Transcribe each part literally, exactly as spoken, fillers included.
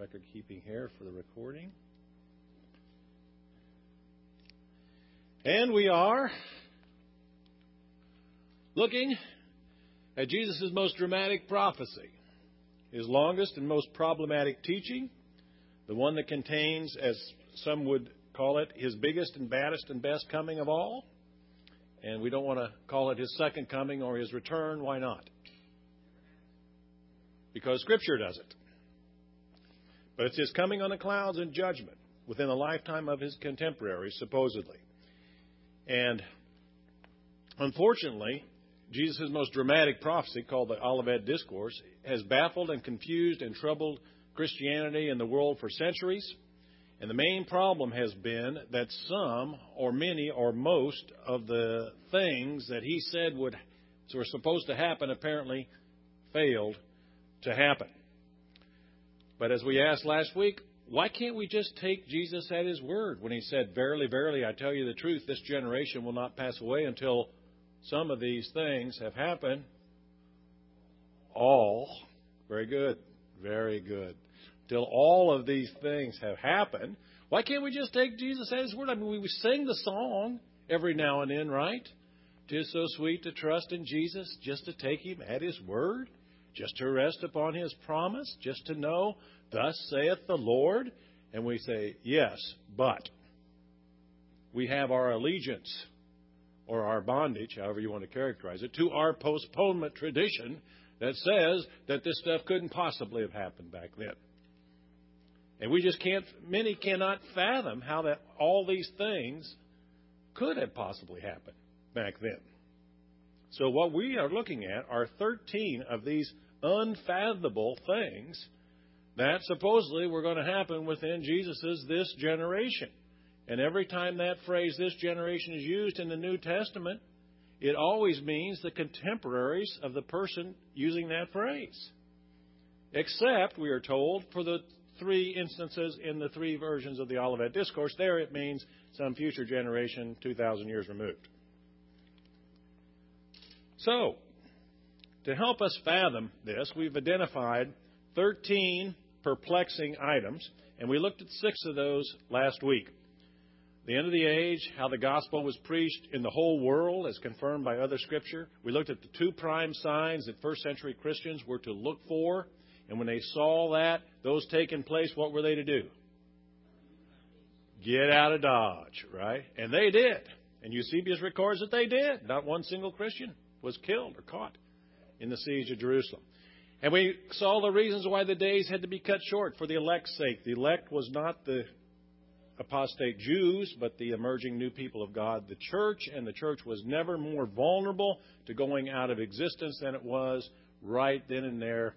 record keeping here for the recording. And we are looking at Jesus' most dramatic prophecy, his longest and most problematic teaching, the one that contains, as some would call it, his biggest and baddest and best coming of all. And we don't want to call it his second coming or his return. Why not? Because Scripture does it. But it's his coming on the clouds in judgment within the lifetime of his contemporaries, supposedly. And unfortunately, Jesus' most dramatic prophecy, called the Olivet Discourse, has baffled and confused and troubled Christianity and the world for centuries. And the main problem has been that some, or many, or most of the things that he said would were supposed to happen apparently failed to happen. But as we asked last week, why can't we just take Jesus at his word when he said, "Verily, verily, I tell you the truth, this generation will not pass away until some of these things have happened." All, very good, very good. Till all of these things have happened. Why can't we just take Jesus at his word? I mean, we sing the song every now and then, right? "'Tis so sweet to trust in Jesus, just to take him at his word, just to rest upon his promise, just to know, thus saith the Lord." And we say, yes, but we have our allegiance or our bondage, however you want to characterize it, to our postponement tradition that says that this stuff couldn't possibly have happened back then. And we just can't, many cannot fathom how that all these things could have possibly happened back then. So what we are looking at are thirteen of these unfathomable things that supposedly were going to happen within Jesus' this generation. And every time that phrase, "this generation," is used in the New Testament, it always means the contemporaries of the person using that phrase. Except, we are told, for the three instances in the three versions of the Olivet Discourse, there it means some future generation two thousand years removed. So, to help us fathom this, we've identified thirteen perplexing items, and we looked at six of those last week. The end of the age, how the gospel was preached in the whole world as confirmed by other Scripture. We looked at the two prime signs that first century Christians were to look for, and when they saw that, those taking place, what were they to do? Get out of Dodge, right? And they did. And Eusebius records that they did. Not one single Christian was killed or caught in the siege of Jerusalem. And we saw the reasons why the days had to be cut short for the elect's sake. The elect was not the apostate Jews, but the emerging new people of God, the church, and the church was never more vulnerable to going out of existence than it was right then and there,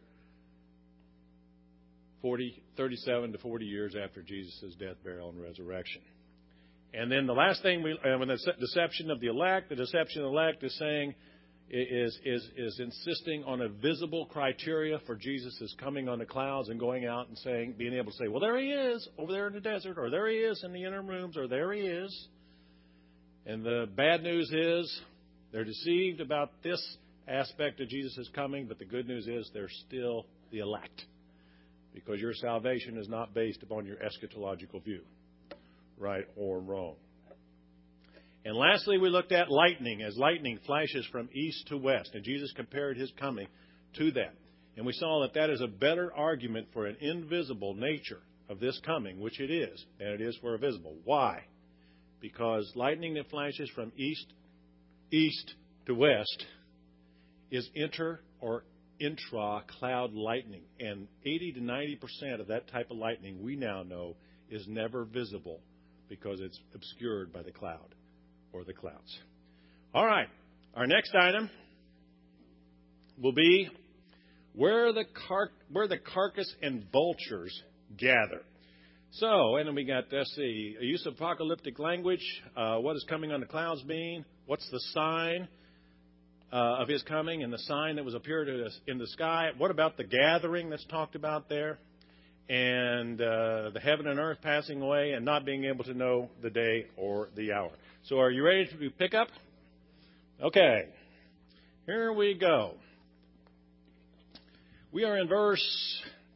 forty, thirty-seven to forty years after Jesus' death, burial, and resurrection. And then the last thing, we, uh, when the deception of the elect, the deception of the elect is saying, is, is, is insisting on a visible criteria for Jesus' coming on the clouds and going out and saying, being able to say, well, there he is over there in the desert, or there he is in the inner rooms, or there he is. And the bad news is they're deceived about this aspect of Jesus' coming, but the good news is they're still the elect, because your salvation is not based upon your eschatological view, right or wrong. And lastly, we looked at lightning, as lightning flashes from east to west. And Jesus compared his coming to that. And we saw that that is a better argument for an invisible nature of this coming, which it is, than it is for a visible. Why? Because lightning that flashes from east, east to west is inter or intra-cloud lightning. And eighty to ninety percent of that type of lightning we now know is never visible because it's obscured by the cloud or the clouds. All right. Our next item will be where the car- where the carcass and vultures gather. So, and then we got, let's see, a use of apocalyptic language. Uh, what does coming on the clouds mean? What's the sign uh, of his coming and the sign that was appeared in the sky? What about the gathering that's talked about there? And uh, the heaven and earth passing away and not being able to know the day or the hour. So are you ready to pick up? Okay. Here we go. We are in verse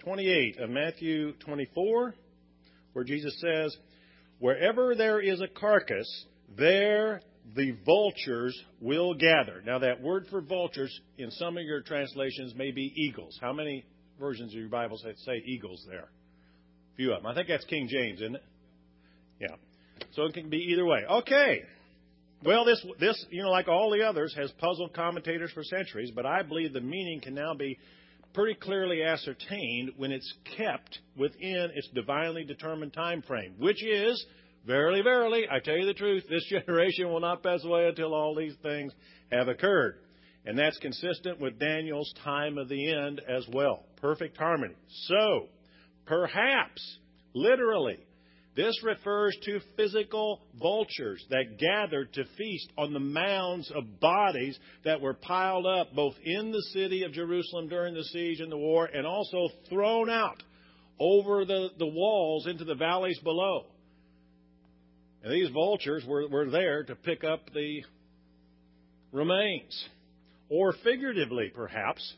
twenty-eight of Matthew twenty-four, where Jesus says, wherever there is a carcass, there the vultures will gather. Now, that word for vultures in some of your translations may be eagles. How many versions of your Bible say, say eagles there? A few of them. I think that's King James, isn't it? Yeah. So it can be either way. Okay. Well, this, this, you know, like all the others, has puzzled commentators for centuries, but I believe the meaning can now be pretty clearly ascertained when it's kept within its divinely determined time frame, which is, verily, verily, I tell you the truth, this generation will not pass away until all these things have occurred. And that's consistent with Daniel's time of the end as well. Perfect harmony. So, perhaps, literally, this refers to physical vultures that gathered to feast on the mounds of bodies that were piled up both in the city of Jerusalem during the siege and the war, and also thrown out over the, the walls into the valleys below. And these vultures were, were there to pick up the remains. Or figuratively, perhaps,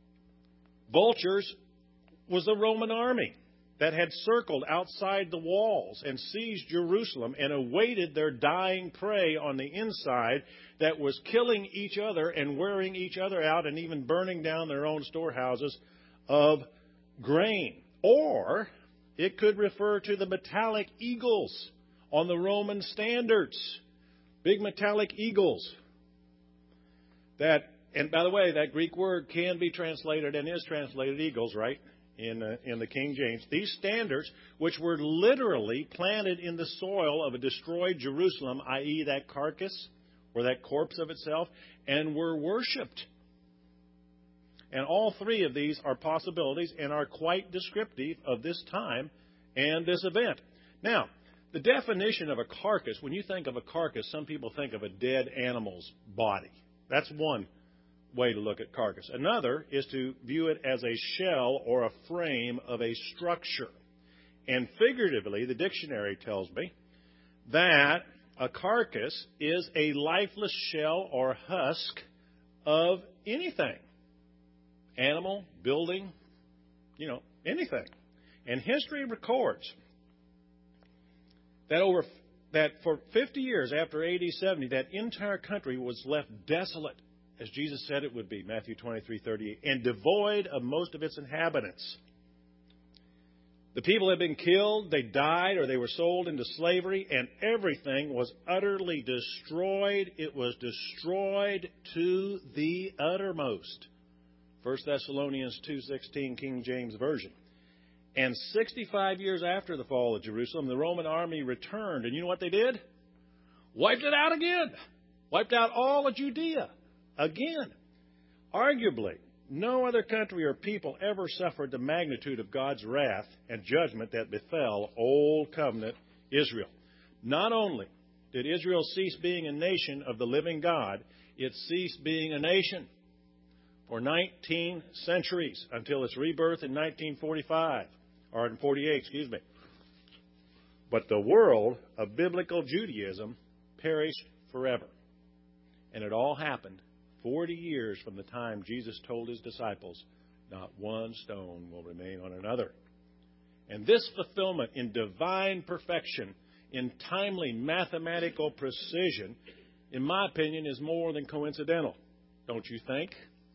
vultures was the Roman army that had circled outside the walls and seized Jerusalem and awaited their dying prey on the inside that was killing each other and wearing each other out and even burning down their own storehouses of grain. Or it could refer to the metallic eagles on the Roman standards. Big metallic eagles. That, and by the way, that Greek word can be translated and is translated eagles, right? In, uh, in the King James. These standards, which were literally planted in the soil of a destroyed Jerusalem, that is that carcass or that corpse of itself, and were worshipped. And all three of these are possibilities and are quite descriptive of this time and this event. Now, the definition of a carcass, when you think of a carcass, some people think of a dead animal's body. That's one way to look at carcass. Another is to view it as a shell or a frame of a structure. And figuratively, the dictionary tells me that a carcass is a lifeless shell or husk of anything. Animal, building, you know, anything. And history records that over that for fifty years after A D seventy, that entire country was left desolate, as Jesus said it would be, Matthew twenty-three thirty-eight, and devoid of most of its inhabitants. The people had been killed, they died, or they were sold into slavery, and everything was utterly destroyed. It was destroyed to the uttermost. First Thessalonians two sixteen, King James Version. And sixty-five years after the fall of Jerusalem, the Roman army returned. And you know what they did? Wiped it out again. Wiped out all of Judea again. Arguably, no other country or people ever suffered the magnitude of God's wrath and judgment that befell Old Covenant Israel. Not only did Israel cease being a nation of the living God, it ceased being a nation for nineteen centuries until its rebirth in nineteen forty-five. Or in forty-eight, excuse me. But the world of biblical Judaism perished forever. And it all happened forty years from the time Jesus told his disciples, not one stone will remain on another. And this fulfillment in divine perfection, in timely mathematical precision, in my opinion, is more than coincidental. Don't you think?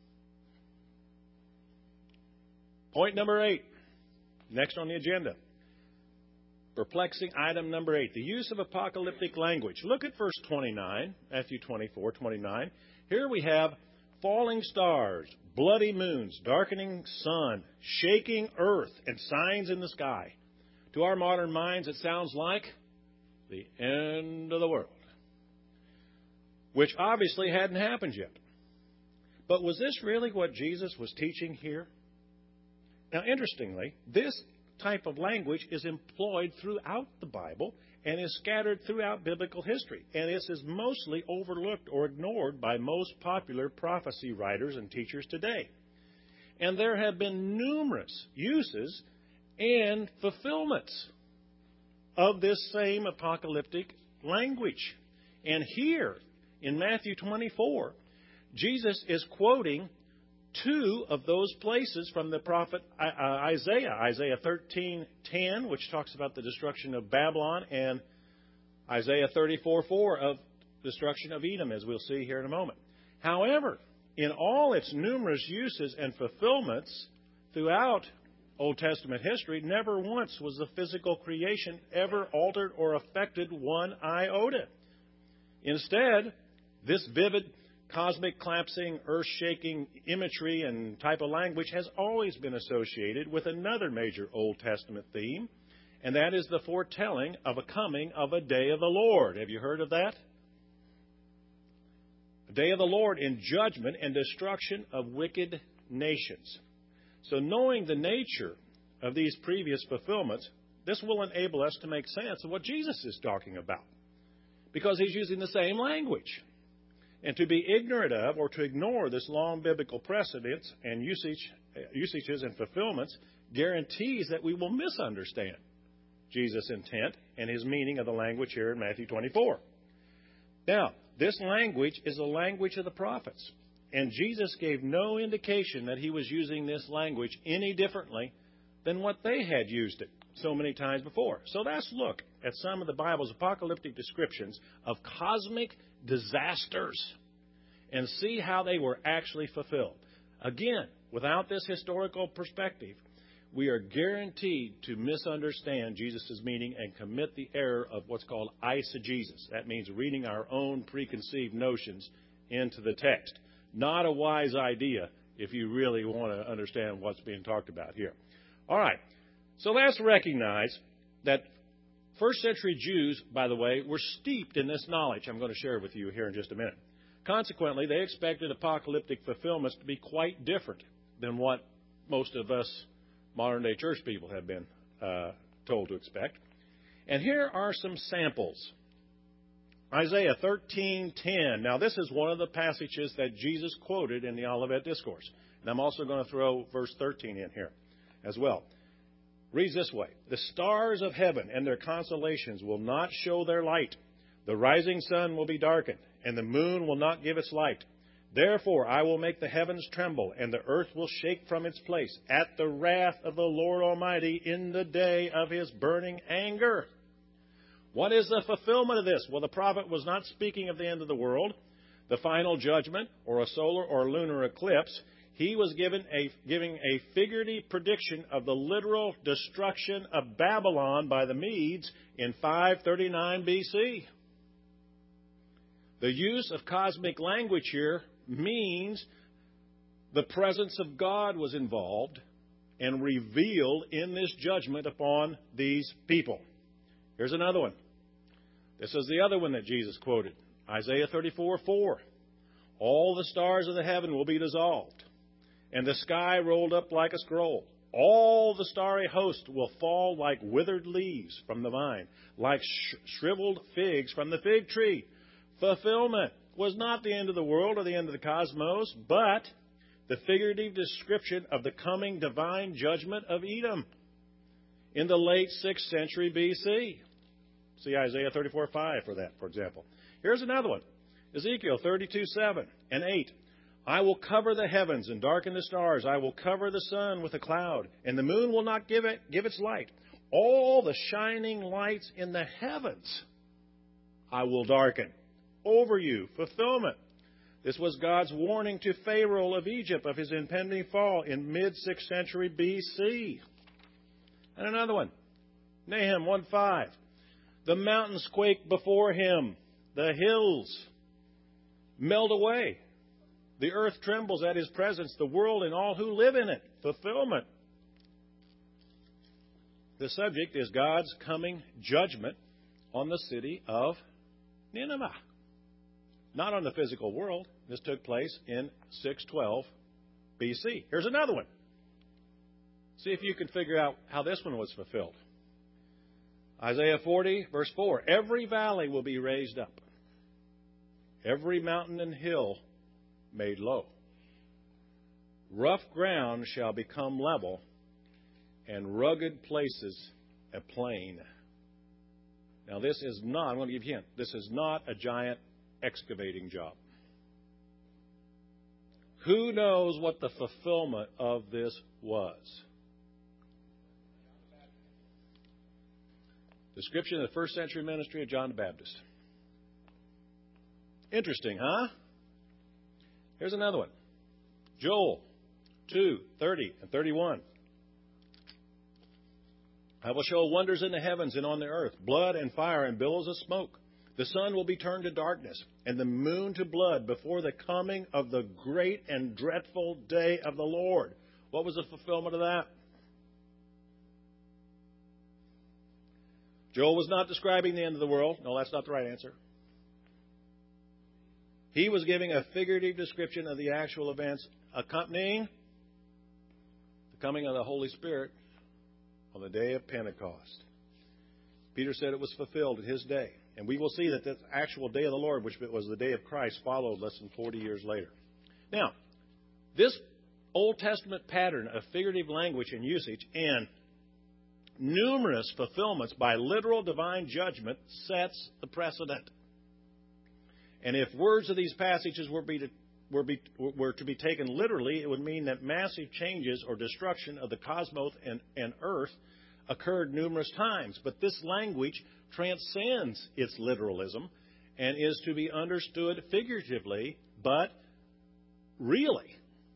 Point number eight. Next on the agenda. Perplexing item number eight. The use of apocalyptic language. Look at verse twenty-nine, Matthew twenty-four, twenty-nine. Here we have falling stars, bloody moons, darkening sun, shaking earth, and signs in the sky. To our modern minds, it sounds like the end of the world, which obviously hadn't happened yet. But was this really what Jesus was teaching here? Now, interestingly, this type of language is employed throughout the Bible and is scattered throughout biblical history. And this is mostly overlooked or ignored by most popular prophecy writers and teachers today. And there have been numerous uses and fulfillments of this same apocalyptic language. And here in Matthew twenty-four, Jesus is quoting two of those places from the prophet Isaiah. Isaiah thirteen ten, which talks about the destruction of Babylon, and Isaiah thirty-four four of destruction of Edom, as we'll see here in a moment. However, in all its numerous uses and fulfillments throughout Old Testament history, never once was the physical creation ever altered or affected one iota. Instead, this vivid, cosmic, collapsing, earth-shaking imagery and type of language has always been associated with another major Old Testament theme, and that is the foretelling of a coming of a day of the Lord. Have you heard of that? A day of the Lord in judgment and destruction of wicked nations. So knowing the nature of these previous fulfillments, this will enable us to make sense of what Jesus is talking about, because he's using the same language. And to be ignorant of or to ignore this long biblical precedence and usage, usages and fulfillments guarantees that we will misunderstand Jesus' intent and his meaning of the language here in Matthew twenty-four. Now, this language is the language of the prophets, and Jesus gave no indication that he was using this language any differently than what they had used it so many times before. So let's look at some of the Bible's apocalyptic descriptions of cosmic disasters and see how they were actually fulfilled. Again, without this historical perspective, we are guaranteed to misunderstand Jesus' meaning and commit the error of what's called eisegesis. That means reading our own preconceived notions into the text. Not a wise idea if you really want to understand what's being talked about here. All right, so let's recognize that first century Jews, by the way, were steeped in this knowledge I'm going to share with you here in just a minute. Consequently, they expected apocalyptic fulfillments to be quite different than what most of us modern-day church people have been uh, told to expect. And here are some samples. Isaiah thirteen ten. Now, this is one of the passages that Jesus quoted in the Olivet Discourse. And I'm also going to throw verse thirteen in here as well. Reads this way: "The stars of heaven and their constellations will not show their light. The rising sun will be darkened, and the moon will not give its light. Therefore I will make the heavens tremble, and the earth will shake from its place at the wrath of the Lord Almighty in the day of his burning anger." What is the fulfillment of this? Well, the prophet was not speaking of the end of the world, the final judgment, or a solar or lunar eclipse. He was given a, giving a figurative prediction of the literal destruction of Babylon by the Medes in five thirty-nine B C. The use of cosmic language here means the presence of God was involved and revealed in this judgment upon these people. Here's another one. This is the other one that Jesus quoted. Isaiah thirty-four four. "All the stars of the heaven will be dissolved, and the sky rolled up like a scroll. All the starry host will fall like withered leaves from the vine, like sh- shriveled figs from the fig tree." Fulfillment was not the end of the world or the end of the cosmos, but the figurative description of the coming divine judgment of Edom in the late sixth century B C. See Isaiah thirty-four five for that, for example. Here's another one. Ezekiel thirty-two seven and eight. "I will cover the heavens and darken the stars. I will cover the sun with a cloud, and the moon will not give it give its light. All the shining lights in the heavens I will darken over you." Fulfillment. This was God's warning to Pharaoh of Egypt of his impending fall in mid-sixth century B C. And another one. Nahum one five. "The mountains quake before him. The hills melt away. The earth trembles at his presence, the world and all who live in it." Fulfillment. The subject is God's coming judgment on the city of Nineveh. Not on the physical world. This took place in six twelve B C. Here's another one. See if you can figure out how this one was fulfilled. Isaiah forty, verse four. "Every valley will be raised up, every mountain and hill made low. Rough ground shall become level, and rugged places a plain." Now, this is not, I'm going to give you a hint, this is not a giant excavating job. Who knows what the fulfillment of this was? Description of the first century ministry of John the Baptist. Interesting, huh? Here's another one. Joel two, thirty and thirty-one. I will show wonders in the heavens and on the earth, blood and fire and billows of smoke. The sun will be turned to darkness and the moon to blood before the coming of the great and dreadful day of the Lord. What was the fulfillment of that? Joel was not describing the end of the world. No, that's not the right answer. He was giving a figurative description of the actual events accompanying the coming of the Holy Spirit on the day of Pentecost. Peter said it was fulfilled in his day. And we will see that the actual day of the Lord, which was the day of Christ, followed less than forty years later. Now, this Old Testament pattern of figurative language and usage and numerous fulfillments by literal divine judgment sets the precedent. And if words of these passages were, be to, were, be, were to be taken literally, it would mean that massive changes or destruction of the cosmos and, and earth occurred numerous times. But this language transcends its literalism and is to be understood figuratively, but really.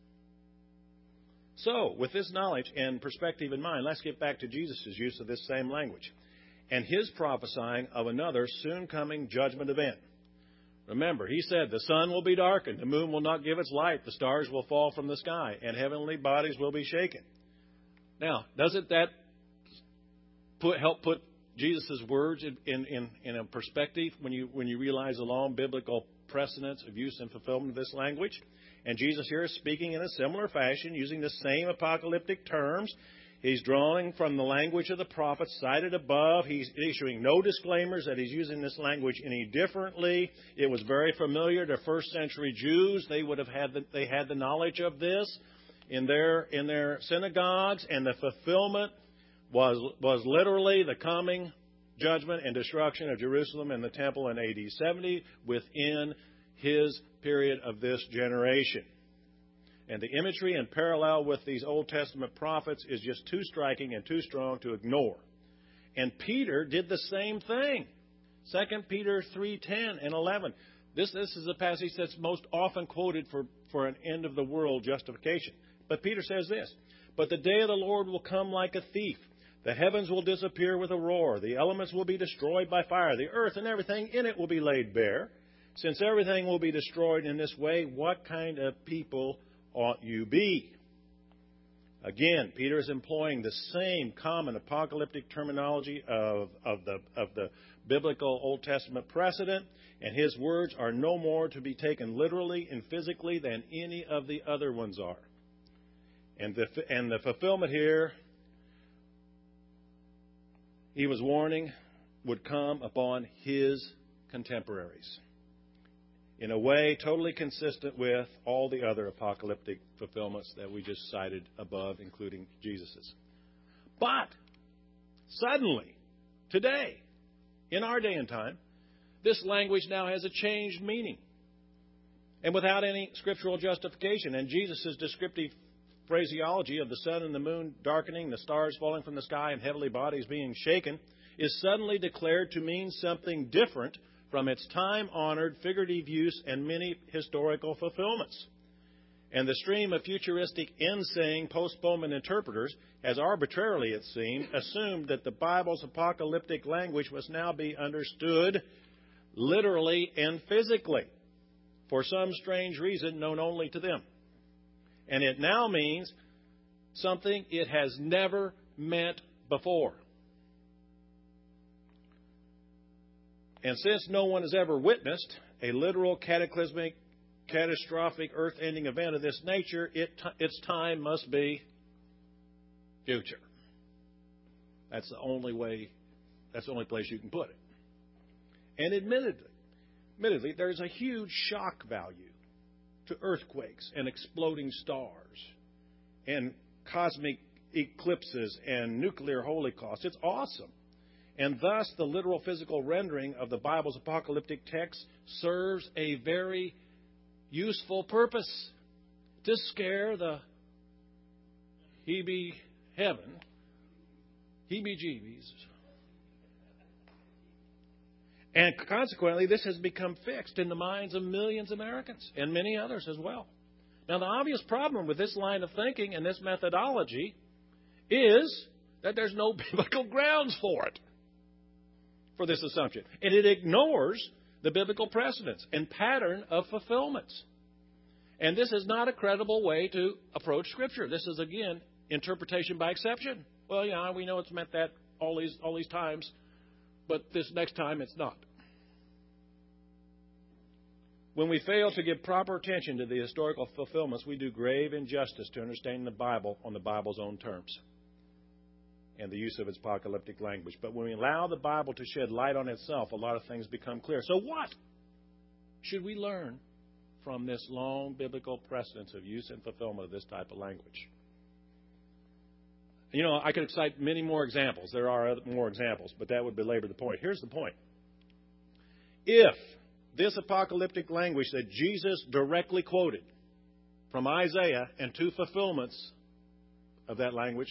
So, with this knowledge and perspective in mind, let's get back to Jesus' use of this same language and his prophesying of another soon-coming judgment event. Remember, he said, the sun will be darkened, the moon will not give its light, the stars will fall from the sky, and heavenly bodies will be shaken. Now, doesn't that put, help put Jesus' words in, in, in a perspective when you, when you realize the long biblical precedence of use and fulfillment of this language? And Jesus here is speaking in a similar fashion, using the same apocalyptic terms. He's drawing from the language of the prophets cited above. He's issuing no disclaimers that he's using this language any differently. It was very familiar to first century Jews. They would have had the, they had the knowledge of this in their in their synagogues, and the fulfillment was was literally the coming judgment and destruction of Jerusalem and the temple in A D seventy within his period of this generation. And the imagery and parallel with these Old Testament prophets is just too striking and too strong to ignore. And Peter did the same thing. Second Peter three, ten and eleven. This, this is a passage that's most often quoted for, for an end-of-the-world justification. But Peter says this, but the day of the Lord will come like a thief. The heavens will disappear with a roar. The elements will be destroyed by fire. The earth and everything in it will be laid bare. Since everything will be destroyed in this way, what kind of people ought you be? Again, Peter is employing the same common apocalyptic terminology of, of, the, of the biblical Old Testament precedent, and his words are no more to be taken literally and physically than any of the other ones are. And the, and the fulfillment here, he was warning, would come upon his contemporaries in a way totally consistent with all the other apocalyptic fulfillments that we just cited above, including Jesus's. But suddenly, today, in our day and time, this language now has a changed meaning, and without any scriptural justification. And Jesus' descriptive phraseology of the sun and the moon darkening, the stars falling from the sky, and heavenly bodies being shaken is suddenly declared to mean something different from its time-honored figurative use and many historical fulfillments. And the stream of futuristic end-saying postponement interpreters has arbitrarily, it seemed, assumed that the Bible's apocalyptic language must now be understood literally and physically for some strange reason known only to them. And it now means something it has never meant before. And since no one has ever witnessed a literal cataclysmic, catastrophic, earth-ending event of this nature, it, its time must be future. That's the only way, that's the only place you can put it. And admittedly, admittedly, there's a huge shock value to earthquakes and exploding stars and cosmic eclipses and nuclear holocaust. It's awesome. And thus, the literal physical rendering of the Bible's apocalyptic text serves a very useful purpose to scare the Hebe heaven, heebie-jeebies. And consequently, this has become fixed in the minds of millions of Americans and many others as well. Now, the obvious problem with this line of thinking and this methodology is that there's no biblical grounds for it, for this assumption. And it ignores the biblical precedents and pattern of fulfillments. And this is not a credible way to approach Scripture. This is, again, interpretation by exception. Well, yeah, we know it's meant that all these all these times, but this next time it's not. When we fail to give proper attention to the historical fulfillments, we do grave injustice to understanding the Bible on the Bible's own terms and the use of its apocalyptic language. But when we allow the Bible to shed light on itself, a lot of things become clear. So what should we learn from this long biblical precedence of use and fulfillment of this type of language? You know, I could cite many more examples. There are other, more examples, but that would belabor the point. Here's the point. If this apocalyptic language that Jesus directly quoted from Isaiah and two fulfillments of that language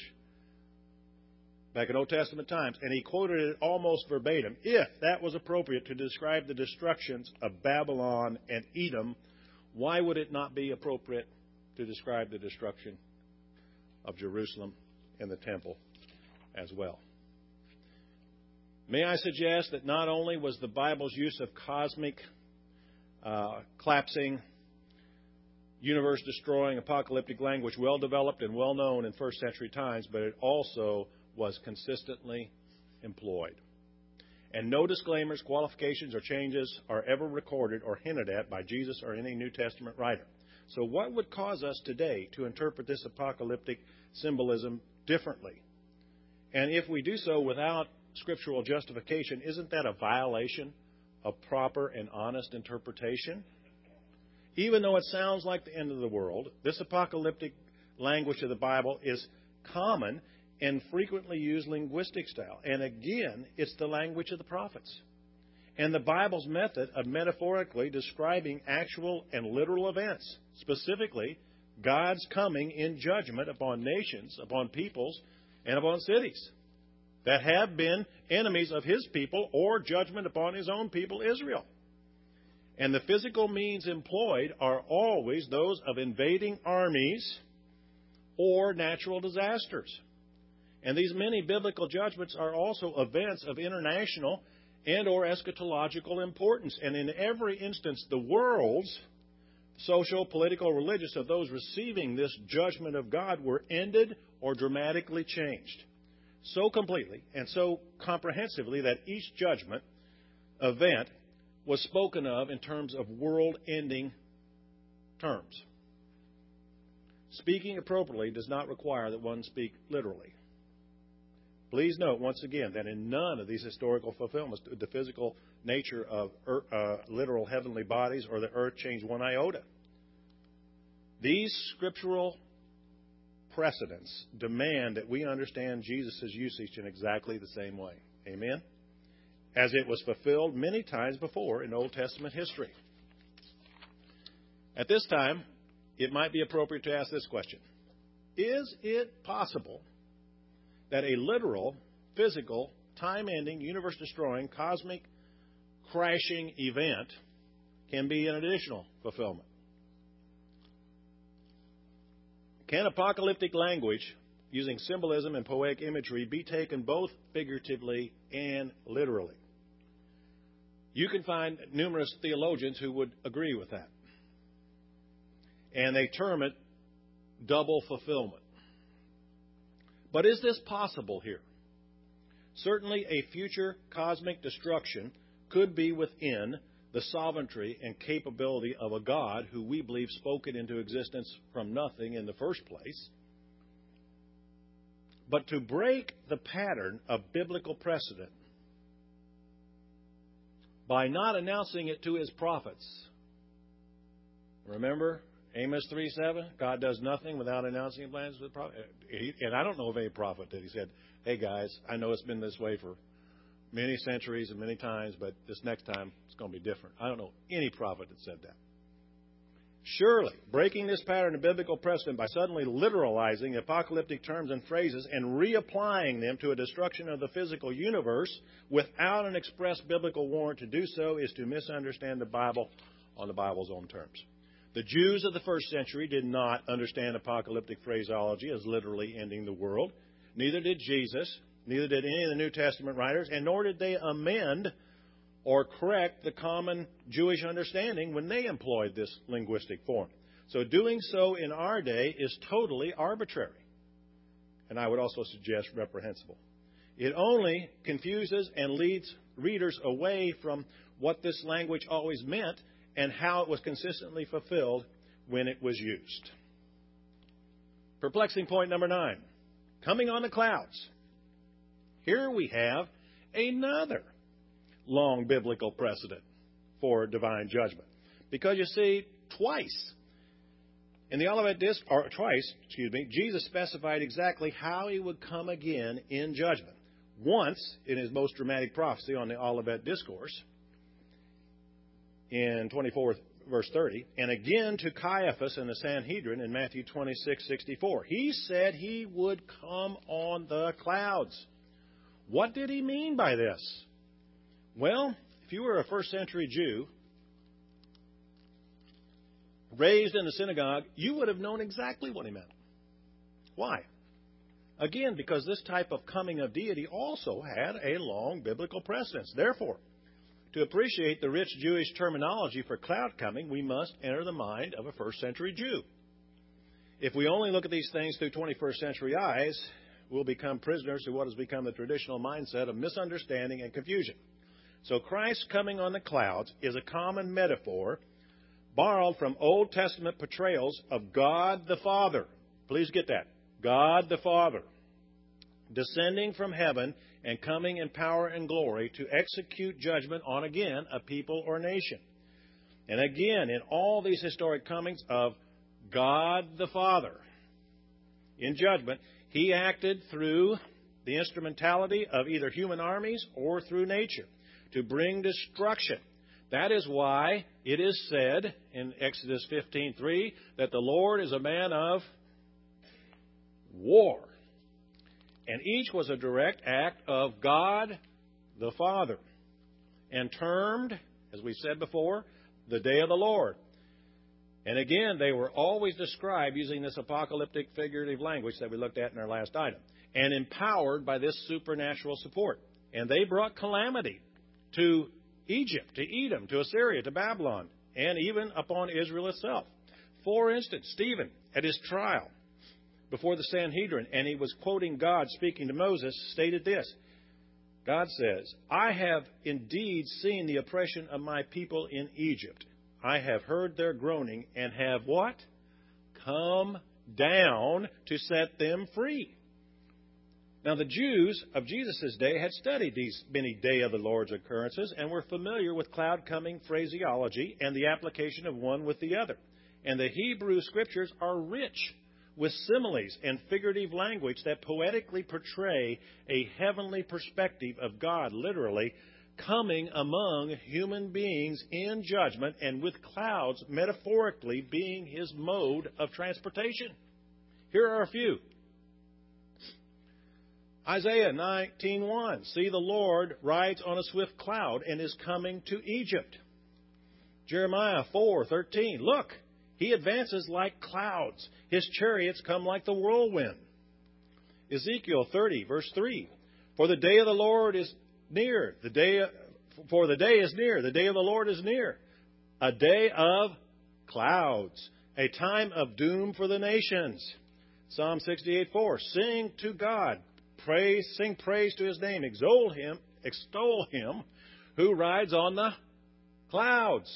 back in Old Testament times, and he quoted it almost verbatim, if that was appropriate to describe the destructions of Babylon and Edom, why would it not be appropriate to describe the destruction of Jerusalem and the temple as well? May I suggest that not only was the Bible's use of cosmic, uh, collapsing, universe-destroying, apocalyptic language well developed and well known in first century times, but it also was consistently employed. And no disclaimers, qualifications, or changes are ever recorded or hinted at by Jesus or any New Testament writer. So what would cause us today to interpret this apocalyptic symbolism differently? And if we do so without scriptural justification, isn't that a violation of proper and honest interpretation? Even though it sounds like the end of the world, this apocalyptic language of the Bible is common and frequently used linguistic style. And again, it's the language of the prophets. And the Bible's method of metaphorically describing actual and literal events, specifically God's coming in judgment upon nations, upon peoples, and upon cities that have been enemies of His people, or judgment upon His own people, Israel. And the physical means employed are always those of invading armies or natural disasters. And these many biblical judgments are also events of international and or eschatological importance. And in every instance, the world's social, political, religious of those receiving this judgment of God were ended or dramatically changed. So completely and so comprehensively that each judgment event was spoken of in terms of world-ending terms. Speaking appropriately does not require that one speak literally. Please note once again that in none of these historical fulfillments did the physical nature of earth, uh, literal heavenly bodies or the earth change one iota. These scriptural precedents demand that we understand Jesus' usage in exactly the same way. Amen? As it was fulfilled many times before in Old Testament history. At this time, it might be appropriate to ask this question. Is it possible that a literal, physical, time-ending, universe-destroying, cosmic, crashing event can be an additional fulfillment? Can apocalyptic language, using symbolism and poetic imagery, be taken both figuratively and literally? You can find numerous theologians who would agree with that. And they term it double fulfillment. But is this possible here? Certainly a future cosmic destruction could be within the sovereignty and capability of a God who we believe spoke it into existence from nothing in the first place. But to break the pattern of biblical precedent by not announcing it to His prophets. Remember Amos three seven? God does nothing without announcing His plans to the prophet. And I don't know of any prophet that He said, hey guys, I know it's been this way for many centuries and many times, but this next time it's going to be different. I don't know any prophet that said that. Surely, breaking this pattern of biblical precedent by suddenly literalizing apocalyptic terms and phrases and reapplying them to a destruction of the physical universe without an express biblical warrant to do so is to misunderstand the Bible on the Bible's own terms. The Jews of the first century did not understand apocalyptic phraseology as literally ending the world. Neither did Jesus, neither did any of the New Testament writers, and nor did they amend or correct the common Jewish understanding when they employed this linguistic form. So doing so in our day is totally arbitrary, and I would also suggest reprehensible. It only confuses and leads readers away from what this language always meant and how it was consistently fulfilled when it was used. Perplexing point number nine, coming on the clouds. Here we have another long biblical precedent for divine judgment. Because you see, twice in the Olivet Discourse, or twice, excuse me, Jesus specified exactly how he would come again in judgment. Once in his most dramatic prophecy on the Olivet Discourse in twenty-four verse thirty, and again to Caiaphas and the Sanhedrin in Matthew twenty-six sixty-four. He said he would come on the clouds. What did he mean by this? Well, if you were a first century Jew raised in the synagogue, you would have known exactly what he meant. Why? Again, because this type of coming of deity also had a long biblical precedence. Therefore, to appreciate the rich Jewish terminology for cloud coming, we must enter the mind of a first century Jew. If we only look at these things through twenty-first century eyes, we'll become prisoners to what has become the traditional mindset of misunderstanding and confusion. So Christ coming on the clouds is a common metaphor borrowed from Old Testament portrayals of God the Father. Please get that. God the Father descending from heaven and coming in power and glory to execute judgment on, again, a people or nation. And again, in all these historic comings of God the Father in judgment, he acted through the instrumentality of either human armies or through nature to bring destruction. That is why it is said in Exodus fifteen three that the Lord is a man of war. And each was a direct act of God the Father, and termed, as we said before, the day of the Lord. And again, they were always described using this apocalyptic figurative language that we looked at in our last item, and empowered by this supernatural support. And they brought calamity to Egypt, to Edom, to Assyria, to Babylon, and even upon Israel itself. For instance, Stephen, at his trial before the Sanhedrin, and he was quoting God speaking to Moses, stated this. God says, I have indeed seen the oppression of my people in Egypt. I have heard their groaning and have what? Come down to set them free. Now, the Jews of Jesus' day had studied these many Day of the Lord's occurrences and were familiar with cloud coming phraseology and the application of one with the other. And the Hebrew Scriptures are rich with similes and figurative language that poetically portray a heavenly perspective of God literally coming among human beings in judgment, and with clouds metaphorically being his mode of transportation. Here are a few. Isaiah nineteen one, see the Lord rides on a swift cloud and is coming to Egypt. Jeremiah four thirteen, look, he advances like clouds. His chariots come like the whirlwind. Ezekiel thirty, verse three, for the day of the Lord is near. The day, for the day is near. The day of the Lord is near. A day of clouds. A time of doom for the nations. Psalm sixty-eight four, sing to God. Praise, sing praise to his name. Extol him, extol him who rides on the clouds.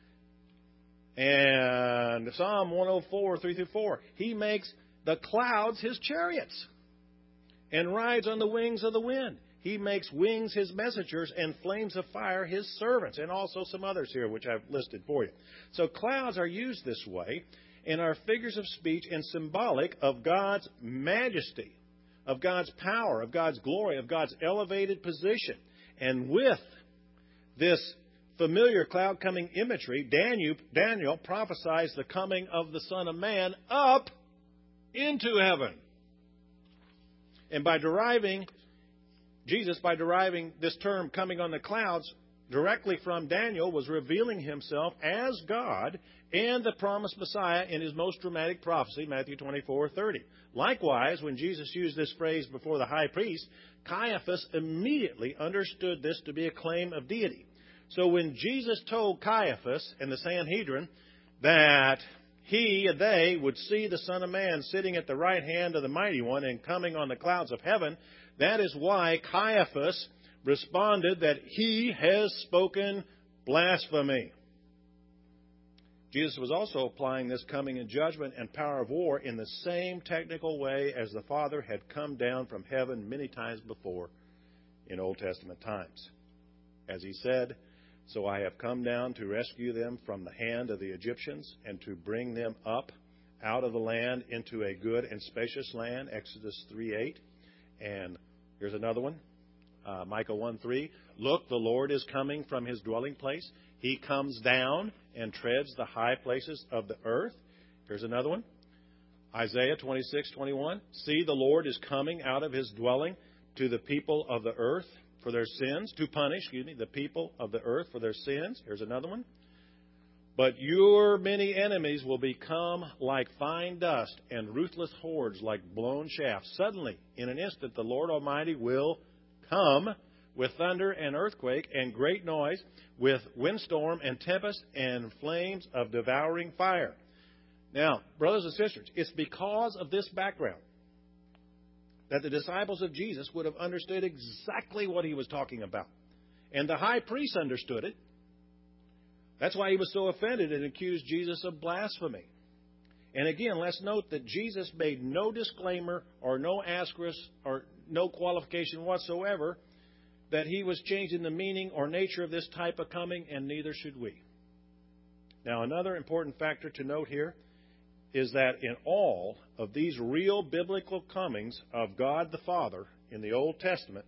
And Psalm one oh four, three through four, he makes the clouds his chariots and rides on the wings of the wind. He makes wings his messengers and flames of fire his servants. And also some others here, which I've listed for you. So clouds are used this way and are figures of speech and symbolic of God's majesty, of God's power, of God's glory, of God's elevated position. And with this familiar cloud coming imagery, Daniel, Daniel prophesies the coming of the Son of Man up into heaven. And by deriving, Jesus, by deriving this term coming on the clouds directly from Daniel, was revealing himself as God and the promised Messiah in his most dramatic prophecy, Matthew twenty-four thirty. Likewise, when Jesus used this phrase before the high priest, Caiaphas immediately understood this to be a claim of deity. So when Jesus told Caiaphas and the Sanhedrin that he and they would see the Son of Man sitting at the right hand of the Mighty One and coming on the clouds of heaven, that is why Caiaphas responded that he has spoken blasphemy. Jesus was also applying this coming in judgment and power of war in the same technical way as the Father had come down from heaven many times before in Old Testament times. As he said, "So I have come down to rescue them from the hand of the Egyptians and to bring them up out of the land into a good and spacious land," Exodus three eight. And here's another one, uh, Micah one three. "Look, the Lord is coming from his dwelling place. He comes down and treads the high places of the earth." Here's another one, Isaiah twenty-six twenty-one. "See, the Lord is coming out of his dwelling to the people of the earth for their sins," to punish, excuse me, the people of the earth for their sins. Here's another one. "But your many enemies will become like fine dust, and ruthless hordes like blown shafts. Suddenly, in an instant, the Lord Almighty will come with thunder and earthquake and great noise, with windstorm and tempest and flames of devouring fire." Now, brothers and sisters, it's because of this background that the disciples of Jesus would have understood exactly what he was talking about. And the high priest understood it. That's why he was so offended and accused Jesus of blasphemy. And again, let's note that Jesus made no disclaimer or no asterisk or no qualification whatsoever that he was changing the meaning or nature of this type of coming, and neither should we. Now, another important factor to note here is that in all of these real biblical comings of God the Father in the Old Testament,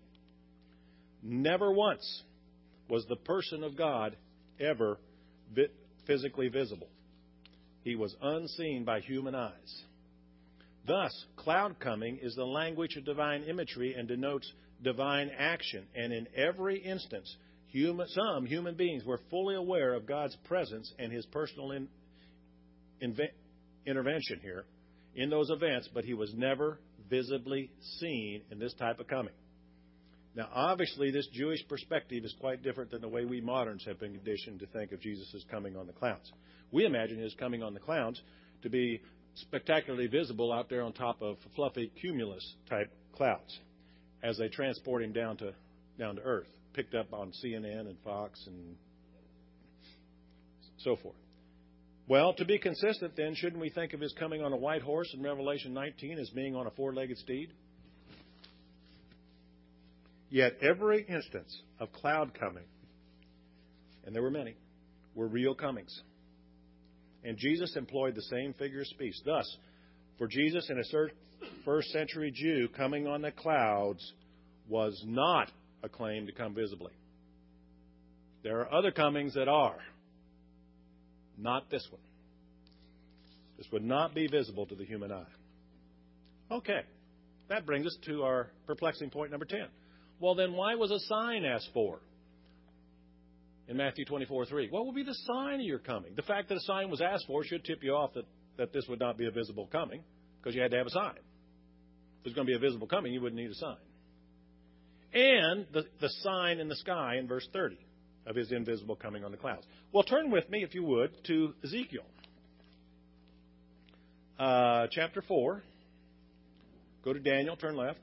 never once was the person of God ever vi- physically visible. He was unseen by human eyes. Thus, cloud coming is the language of divine imagery and denotes divine action. And in every instance, human, some human beings were fully aware of God's presence and his personal in, inve, intervention here in those events, but he was never visibly seen in this type of coming. Now, obviously, this Jewish perspective is quite different than the way we moderns have been conditioned to think of Jesus as coming on the clouds. We imagine his coming on the clouds to be spectacularly visible out there on top of fluffy cumulus-type clouds as they transport him down to down to earth, picked up on C N N and Fox and so forth. Well, to be consistent, then, shouldn't we think of his coming on a white horse in Revelation nineteen as being on a four-legged steed? Yet every instance of cloud coming, and there were many, were real comings. And Jesus employed the same figure of speech. Thus, for Jesus in a first century Jew, coming on the clouds was not a claim to come visibly. There are other comings that are. Not this one. This would not be visible to the human eye. Okay. That brings us to our perplexing point number ten. Well, then why was a sign asked for in Matthew twenty-four three? What will be the sign of your coming? The fact that a sign was asked for should tip you off that, that this would not be a visible coming, because you had to have a sign. If it was going to be a visible coming, you wouldn't need a sign. And the, the sign in the sky in verse thirty of his invisible coming on the clouds. Well, turn with me, if you would, to Ezekiel. Uh, chapter four. Go to Daniel, turn left.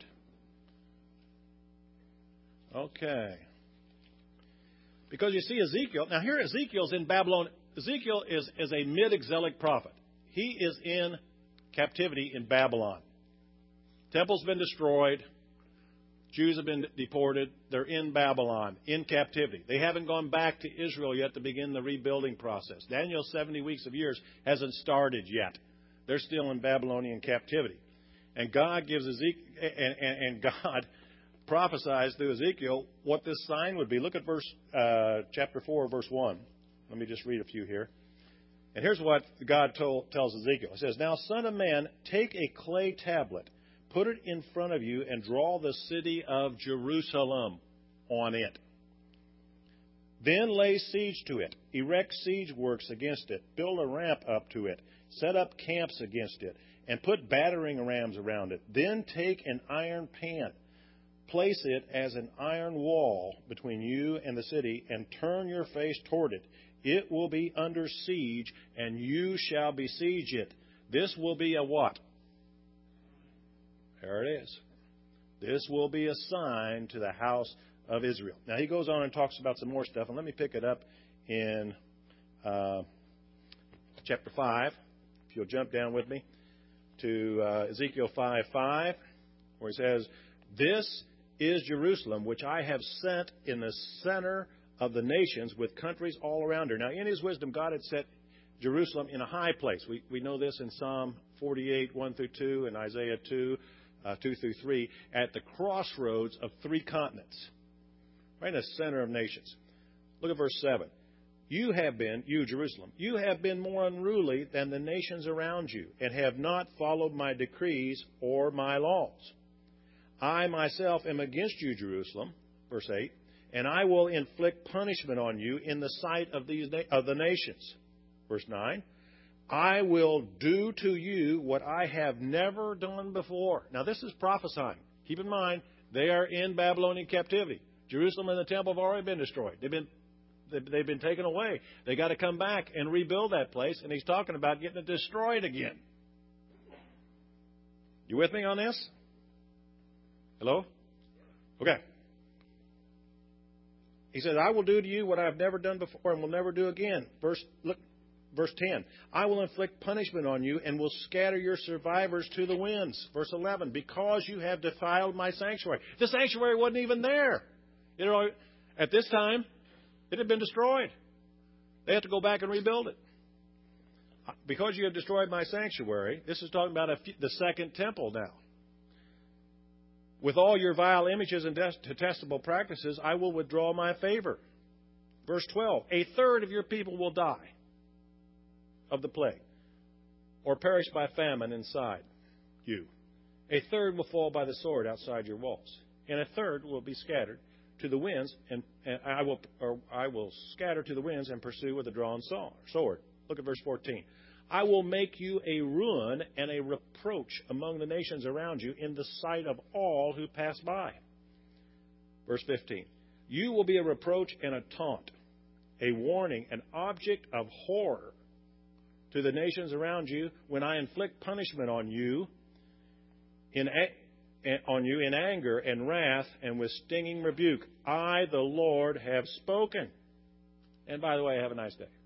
Okay. Because you see Ezekiel, now here Ezekiel's in Babylon. Ezekiel is, is a mid-exilic prophet. He is in captivity in Babylon. Temple's been destroyed. Jews have been deported. They're in Babylon, in captivity. They haven't gone back to Israel yet to begin the rebuilding process. Daniel's seventy weeks of years hasn't started yet. They're still in Babylonian captivity. And God gives Ezekiel, and, and, and God prophesies through Ezekiel what this sign would be. Look at verse uh, chapter four, verse one. Let me just read a few here. And here's what God told, tells Ezekiel. He says, "Now, son of man, take a clay tablet, put it in front of you, and draw the city of Jerusalem on it. Then lay siege to it, erect siege works against it, build a ramp up to it, set up camps against it, and put battering rams around it. Then take an iron pan, place it as an iron wall between you and the city, and turn your face toward it. It will be under siege, and you shall besiege it." This will be a what? There it is. This will be a sign to the house of Israel. Now, he goes on and talks about some more stuff, and let me pick it up in uh, chapter five. If you'll jump down with me to uh, Ezekiel five five, where he says, "This is Jerusalem, which I have set in the center of the nations, with countries all around her." Now, in his wisdom, God had set Jerusalem in a high place. We we know this in Psalm forty-eight, one through two, and Isaiah two, uh, two through three, at the crossroads of three continents, right in the center of nations. Look at verse seven. "You have been, you Jerusalem, you have been more unruly than the nations around you, and have not followed my decrees or my laws. I myself am against you, Jerusalem," verse eight, "and I will inflict punishment on you in the sight of these of the nations." Verse nine, "I will do to you what I have never done before." Now, this is prophesying. Keep in mind, they are in Babylonian captivity. Jerusalem and the temple have already been destroyed. They've been they've been taken away. They got to come back and rebuild that place, and he's talking about getting it destroyed again. You with me on this? Hello? Okay. He says, "I will do to you what I have never done before and will never do again." Verse, look, verse ten. "I will inflict punishment on you and will scatter your survivors to the winds." Verse eleven. "Because you have defiled my sanctuary." The sanctuary wasn't even there. You know, at this time, it had been destroyed. They have to go back and rebuild it. "Because you have destroyed my sanctuary," this is talking about a, the second temple now. "With all your vile images and detestable practices, I will withdraw my favor." Verse twelve, "A third of your people will die of the plague, or perish by famine inside you. A third will fall by the sword outside your walls, and a third will be scattered to the winds, and, and I will or I will scatter to the winds and pursue with a drawn sword." Look at verse fourteen. "I will make you a ruin and a reproach among the nations around you in the sight of all who pass by." Verse fifteen. "You will be a reproach and a taunt, a warning, an object of horror to the nations around you when I inflict punishment on you in on you in anger and wrath and with stinging rebuke. I, the Lord, have spoken." And by the way, have a nice day.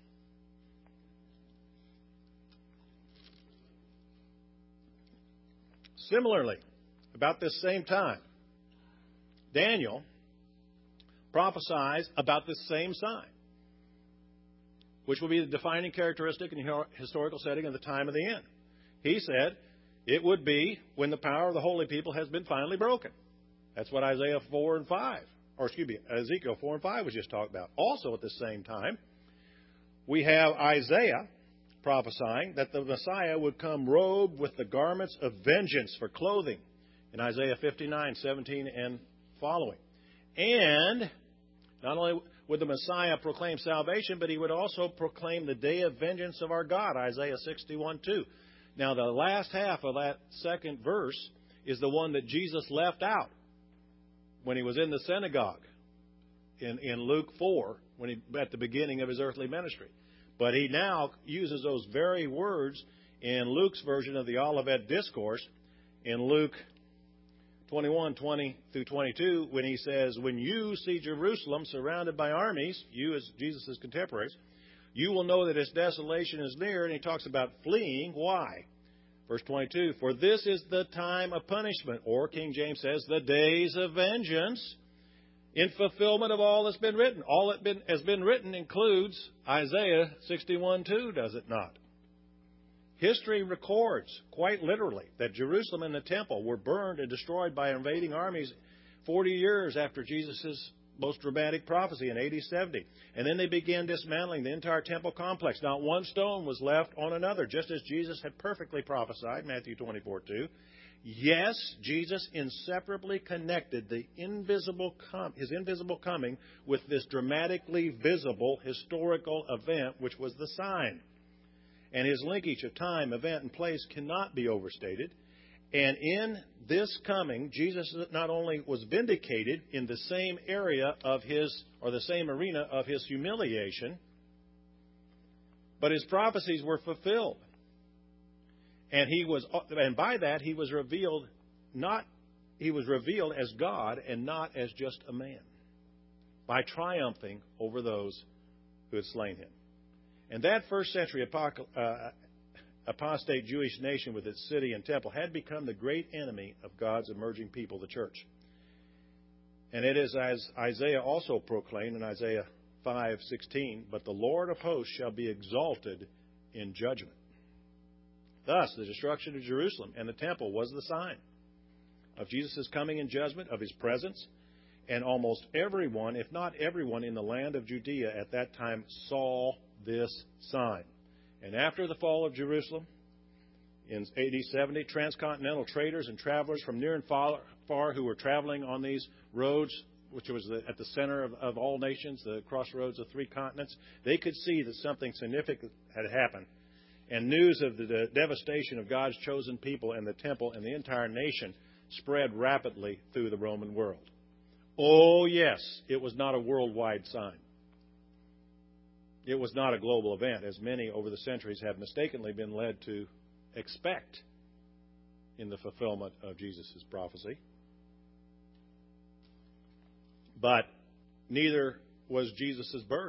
Similarly, about this same time, Daniel prophesies about this same sign, which will be the defining characteristic and historical setting of the time of the end. He said it would be when the power of the holy people has been finally broken. That's what Isaiah four and five, or excuse me, Ezekiel four and five was just talking about. Also at the same time, we have Isaiah prophesying that the Messiah would come robed with the garments of vengeance for clothing in Isaiah fifty-nine, seventeen and following. And not only would the Messiah proclaim salvation, but he would also proclaim the day of vengeance of our God, Isaiah sixty-one two. Now, the last half of that second verse is the one that Jesus left out when he was in the synagogue in, in Luke four, when he, at the beginning of his earthly ministry. But he now uses those very words in Luke's version of the Olivet Discourse in Luke twenty-one, twenty through twenty-two, when he says, "When you see Jerusalem surrounded by armies," you as Jesus' contemporaries, "you will know that its desolation is near." And he talks about fleeing. Why? Verse twenty-two, "For this is the time of punishment," or King James says, "the days of vengeance, in fulfillment of all that's been written." All that been, has been written includes Isaiah sixty-one two, does it not? History records, quite literally, that Jerusalem and the temple were burned and destroyed by invading armies forty years after Jesus' most dramatic prophecy in A D seventy. And then they began dismantling the entire temple complex. Not one stone was left on another, just as Jesus had perfectly prophesied, Matthew twenty-four two. Yes, Jesus inseparably connected the invisible com- his invisible coming with this dramatically visible historical event, which was the sign. And his linkage of time, event, and place cannot be overstated. And in this coming, Jesus not only was vindicated in the same area of his, or the same arena of his humiliation, but his prophecies were fulfilled. And he was, and by that he was revealed not, he was revealed as God and not as just a man, by triumphing over those who had slain him. And that first century apoc- uh, apostate Jewish nation with its city and temple had become the great enemy of God's emerging people, the church. And it is as Isaiah also proclaimed in Isaiah five sixteen, but the Lord of hosts shall be exalted in judgment. Thus, the destruction of Jerusalem and the temple was the sign of Jesus' coming in judgment, of his presence, and almost everyone, if not everyone, in the land of Judea at that time saw this sign. And after the fall of Jerusalem, in A D seventy, transcontinental traders and travelers from near and far, far who were traveling on these roads, which was the, at the center of, of all nations, the crossroads of three continents, they could see that something significant had happened. And news of the, the devastation of God's chosen people and the temple and the entire nation spread rapidly through the Roman world. Oh, yes, it was not a worldwide sign. It was not a global event, as many over the centuries have mistakenly been led to expect in the fulfillment of Jesus' prophecy. But neither was Jesus' birth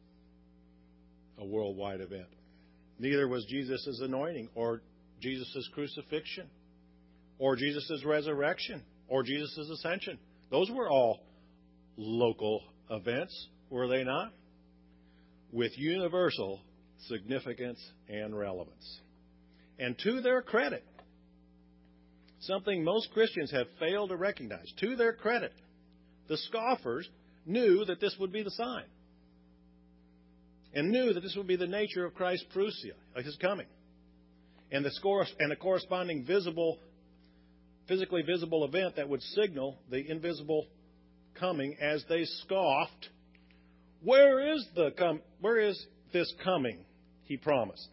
a worldwide event. Neither was Jesus' anointing or Jesus' crucifixion or Jesus' resurrection or Jesus' ascension. Those were all local events, were they not? With universal significance and relevance. And to their credit, something most Christians have failed to recognize, to their credit, the scoffers knew that this would be the sign. And knew that this would be the nature of Christ's parousia, like his coming. And the, score, and the corresponding visible, physically visible event that would signal the invisible coming as they scoffed. Where is the com- where is this coming he promised?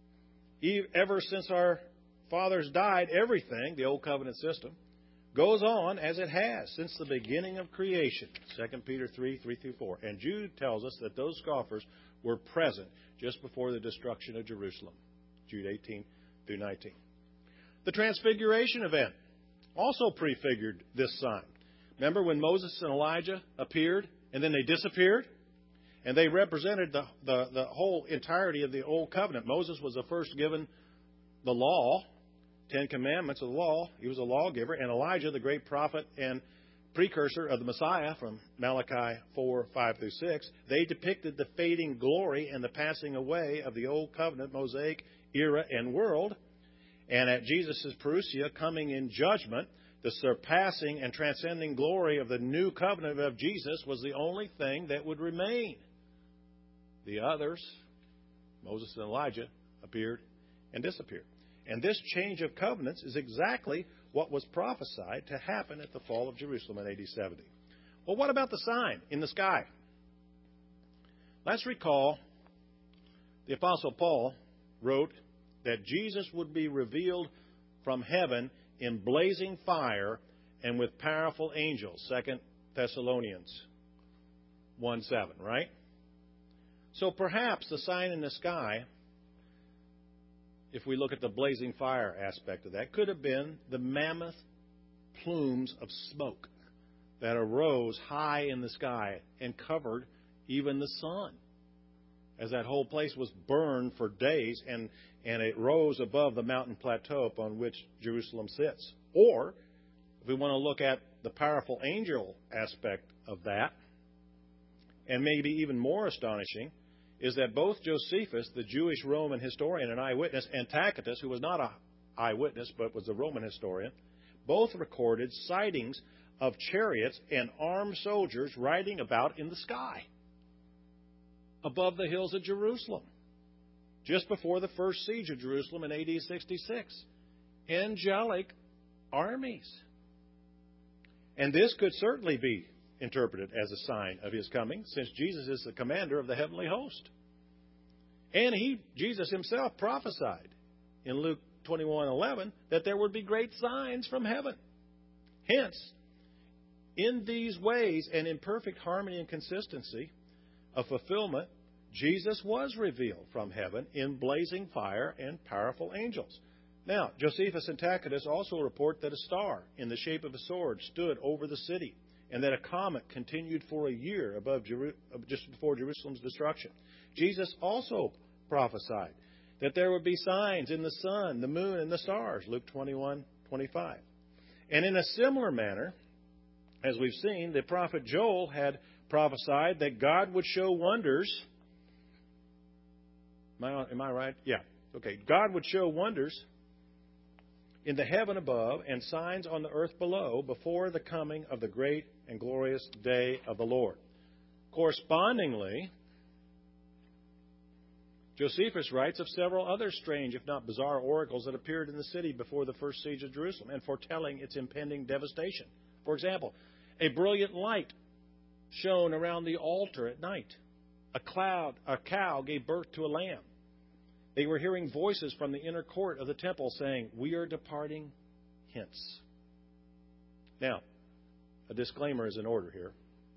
Ever since our fathers died, everything, the old covenant system, goes on as it has since the beginning of creation. Second Peter three, three through four. And Jude tells us that those scoffers were present just before the destruction of Jerusalem. Jude eighteen through nineteen. The Transfiguration event also prefigured this sign. Remember when Moses and Elijah appeared and then they disappeared? And they represented the, the, the whole entirety of the Old Covenant. Moses was the first given the law, Ten Commandments of the law. He was a lawgiver. And Elijah, the great prophet and precursor of the Messiah from Malachi four, five through six, they depicted the fading glory and the passing away of the Old Covenant, Mosaic era and world. And at Jesus' parousia, coming in judgment, the surpassing and transcending glory of the new covenant of Jesus was the only thing that would remain. The others, Moses and Elijah, appeared and disappeared. And this change of covenants is exactly what was prophesied to happen at the fall of Jerusalem in A D seventy. Well, what about the sign in the sky? Let's recall the Apostle Paul wrote that Jesus would be revealed from heaven in blazing fire and with powerful angels. Second Thessalonians one seven, right? So perhaps the sign in the sky, if we look at the blazing fire aspect of that, could have been the mammoth plumes of smoke that arose high in the sky and covered even the sun, as that whole place was burned for days and, and it rose above the mountain plateau upon which Jerusalem sits. Or, if we want to look at the powerful angel aspect of that, and maybe even more astonishing, is that both Josephus, the Jewish Roman historian and eyewitness, and Tacitus, who was not an eyewitness but was a Roman historian, both recorded sightings of chariots and armed soldiers riding about in the sky above the hills of Jerusalem, just before the first siege of Jerusalem in A D sixty-six. Angelic armies. And this could certainly be interpreted as a sign of his coming, since Jesus is the commander of the heavenly host. And he, Jesus himself, prophesied in Luke twenty-one eleven that there would be great signs from heaven. Hence, in these ways and in perfect harmony and consistency of fulfillment, Jesus was revealed from heaven in blazing fire and powerful angels. Now, Josephus and Tacitus also report that a star in the shape of a sword stood over the city, and that a comet continued for a year above Jeru- just before Jerusalem's destruction. Jesus also prophesied that there would be signs in the sun, the moon, and the stars, Luke twenty-one twenty-five. And in a similar manner, as we've seen, the prophet Joel had prophesied that God would show wonders. Am I, am I right? Yeah. Okay. God would show wonders in the heaven above and signs on the earth below before the coming of the great and glorious day of the Lord. Correspondingly, Josephus writes of several other strange, if not bizarre, oracles that appeared in the city before the first siege of Jerusalem and foretelling its impending devastation. For example, a brilliant light shone around the altar at night. A cloud, a cow gave birth to a lamb. They were hearing voices from the inner court of the temple saying, "We are departing hence." Now, a disclaimer is in order here.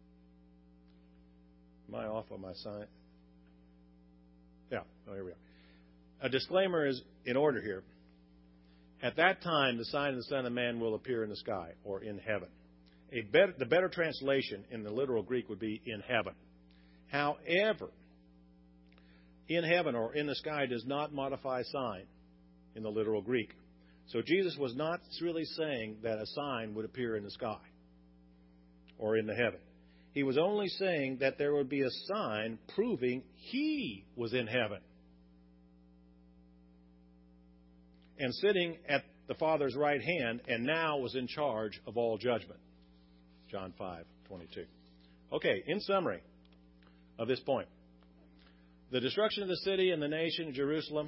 Am I off on my sign? Yeah, oh, here we are. A disclaimer is in order here. At that time, the sign of the Son of Man will appear in the sky or in heaven. A better, the better translation in the literal Greek would be in heaven. However, in heaven or in the sky does not modify sign in the literal Greek. So Jesus was not really saying that a sign would appear in the sky or in the heaven. He was only saying that there would be a sign proving he was in heaven and sitting at the Father's right hand and now was in charge of all judgment. John five twenty-two. Okay, in summary of this point. The destruction of the city and the nation of Jerusalem,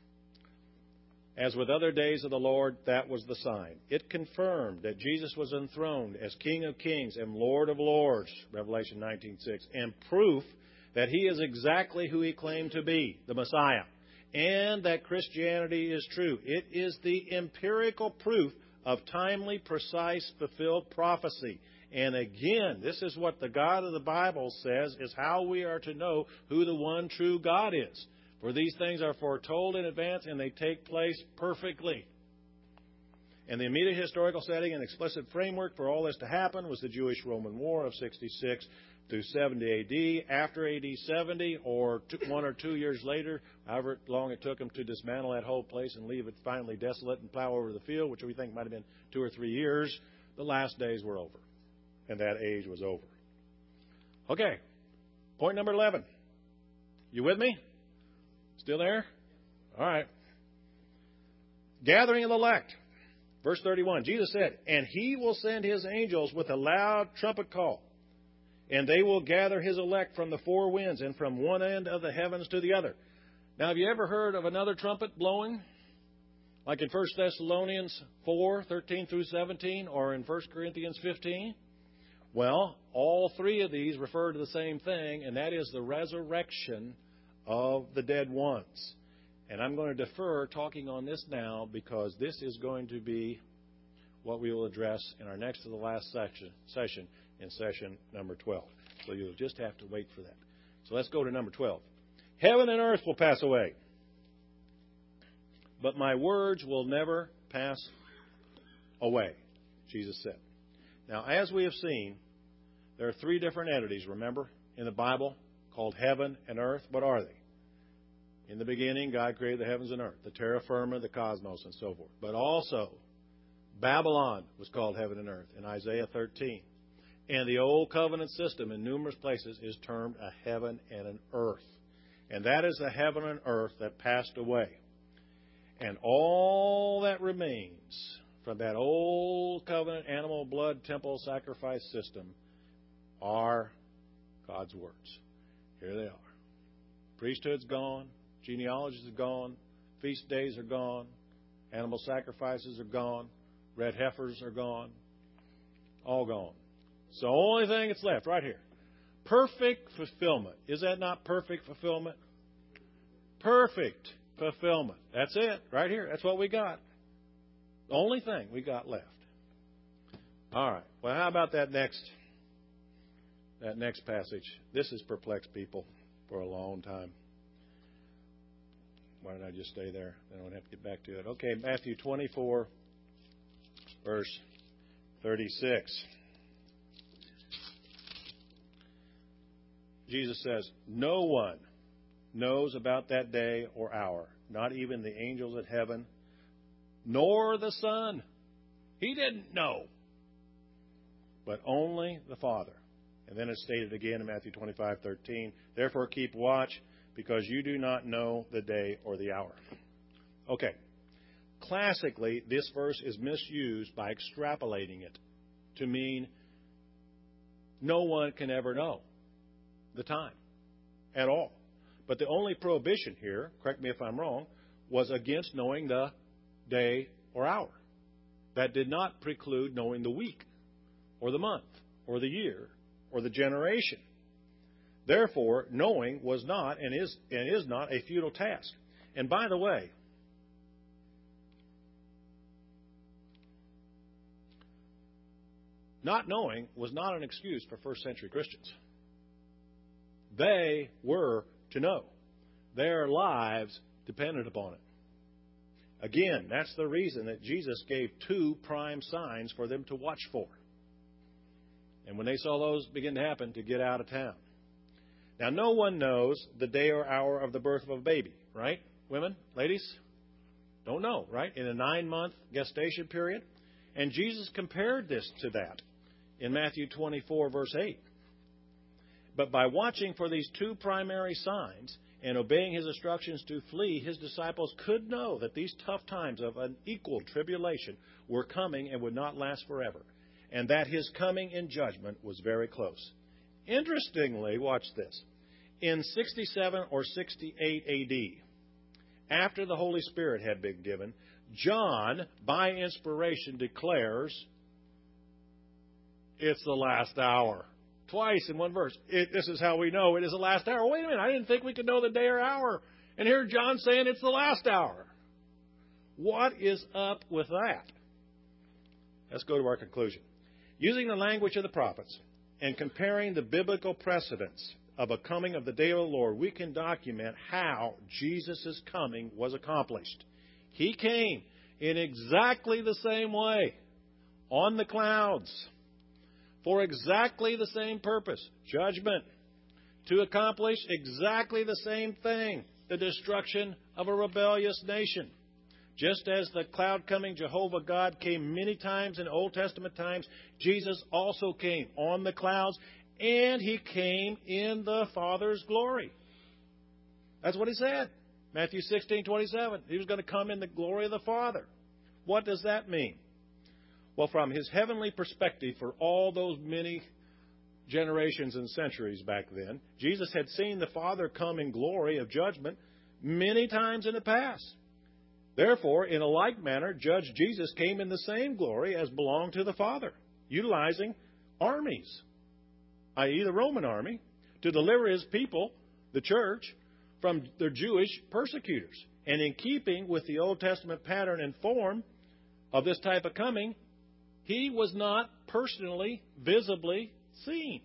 as with other days of the Lord, that was the sign. It confirmed that Jesus was enthroned as King of Kings and Lord of Lords, Revelation nineteen six, and proof that he is exactly who he claimed to be, the Messiah, and that Christianity is true. It is the empirical proof of timely, precise, fulfilled prophecy. And again, this is what the God of the Bible says is how we are to know who the one true God is. For these things are foretold in advance and they take place perfectly. And the immediate historical setting and explicit framework for all this to happen was the Jewish-Roman War of sixty-six through seventy A D. After A D seventy, or two, one or two years later, however long it took them to dismantle that whole place and leave it finally desolate and plow over the field, which we think might have been two or three years, the last days were over. And that age was over. Okay, point number eleven. You with me? Still there? All right. Gathering of the elect. Verse thirty-one, Jesus said, "And he will send his angels with a loud trumpet call, and they will gather his elect from the four winds and from one end of the heavens to the other." Now, have you ever heard of another trumpet blowing? Like in First Thessalonians four, thirteen through seventeen, or in First Corinthians fifteen? Well, all three of these refer to the same thing, and that is the resurrection of the dead ones. And I'm going to defer talking on this now because this is going to be what we will address in our next to the last section, session, in session number twelve. So you'll just have to wait for that. So let's go to number twelve. Heaven and earth will pass away, but my words will never pass away, Jesus said. Now, as we have seen, there are three different entities, remember, in the Bible called heaven and earth. What are they? In the beginning, God created the heavens and earth, the terra firma, the cosmos, and so forth. But also, Babylon was called heaven and earth in Isaiah thirteen. And the old covenant system in numerous places is termed a heaven and an earth. And that is the heaven and earth that passed away. And all that remains from that old covenant animal blood temple sacrifice system are God's words. Here they are. Priesthood's gone. Genealogies are gone. Feast days are gone. Animal sacrifices are gone. Red heifers are gone. All gone. So the only thing that's left right here. Perfect fulfillment. Is that not perfect fulfillment? Perfect fulfillment. That's it. Right here. That's what we got. The only thing we got left. All right. Well, how about that next that next passage? This has perplexed people for a long time. Why don't I just stay there? I don't have to get back to it. Okay, Matthew twenty-four, verse thirty-six. Jesus says, "No one knows about that day or hour, not even the angels in heaven, nor the Son." He didn't know. But only the Father. And then it's stated again in Matthew twenty-five thirteen, "Therefore keep watch, because you do not know the day or the hour." Okay. Classically, this verse is misused by extrapolating it to mean no one can ever know the time at all. But the only prohibition here, correct me if I'm wrong, was against knowing the day or hour. That did not preclude knowing the week or the month or the year or the generation. Therefore, knowing was not and is and is not a futile task. And by the way, not knowing was not an excuse for first century Christians. They were to know. Their lives depended upon it. Again, that's the reason that Jesus gave two prime signs for them to watch for. And when they saw those begin to happen, to get out of town. Now, no one knows the day or hour of the birth of a baby, right? Women, ladies, don't know, right? In a nine-month gestation period. And Jesus compared this to that in Matthew twenty-four, verse eight. But by watching for these two primary signs and obeying his instructions to flee, his disciples could know that these tough times of unequal tribulation were coming and would not last forever, and that his coming in judgment was very close. Interestingly, watch this. In sixty-seven or sixty-eight A D, after the Holy Spirit had been given, John, by inspiration, declares, "It's the last hour." Twice in one verse. It, this is how we know it is the last hour. Wait a minute, I didn't think we could know the day or hour. And here John's saying it's the last hour. What is up with that? Let's go to our conclusion. Using the language of the prophets and comparing the biblical precedents of a coming of the day of the Lord, we can document how Jesus' coming was accomplished. He came in exactly the same way, on the clouds, for exactly the same purpose, judgment, to accomplish exactly the same thing, the destruction of a rebellious nation. Just as the cloud-coming Jehovah God came many times in Old Testament times, Jesus also came on the clouds, and he came in the Father's glory. That's what he said. Matthew sixteen twenty-seven. He was going to come in the glory of the Father. What does that mean? Well, from his heavenly perspective, for all those many generations and centuries back then, Jesus had seen the Father come in glory of judgment many times in the past. Therefore, in a like manner, Judge Jesus came in the same glory as belonged to the Father, utilizing armies, that is the Roman army, to deliver his people, the church, from their Jewish persecutors. And in keeping with the Old Testament pattern and form of this type of coming, he was not personally, visibly seen.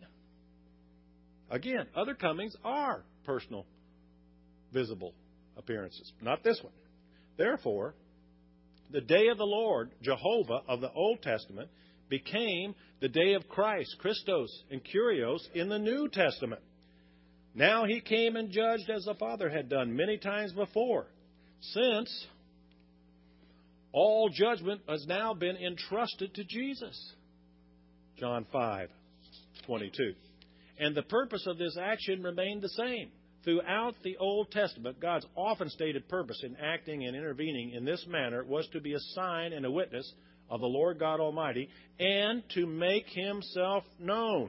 Again, other comings are personal, visible appearances. Not this one. Therefore, the day of the Lord, Jehovah, of the Old Testament, became the day of Christ, Christos and Kyrios, in the New Testament. Now he came and judged as the Father had done many times before, since all judgment has now been entrusted to Jesus. John five twenty-two. And the purpose of this action remained the same. Throughout the Old Testament, God's often stated purpose in acting and intervening in this manner was to be a sign and a witness of the Lord God Almighty, and to make himself known.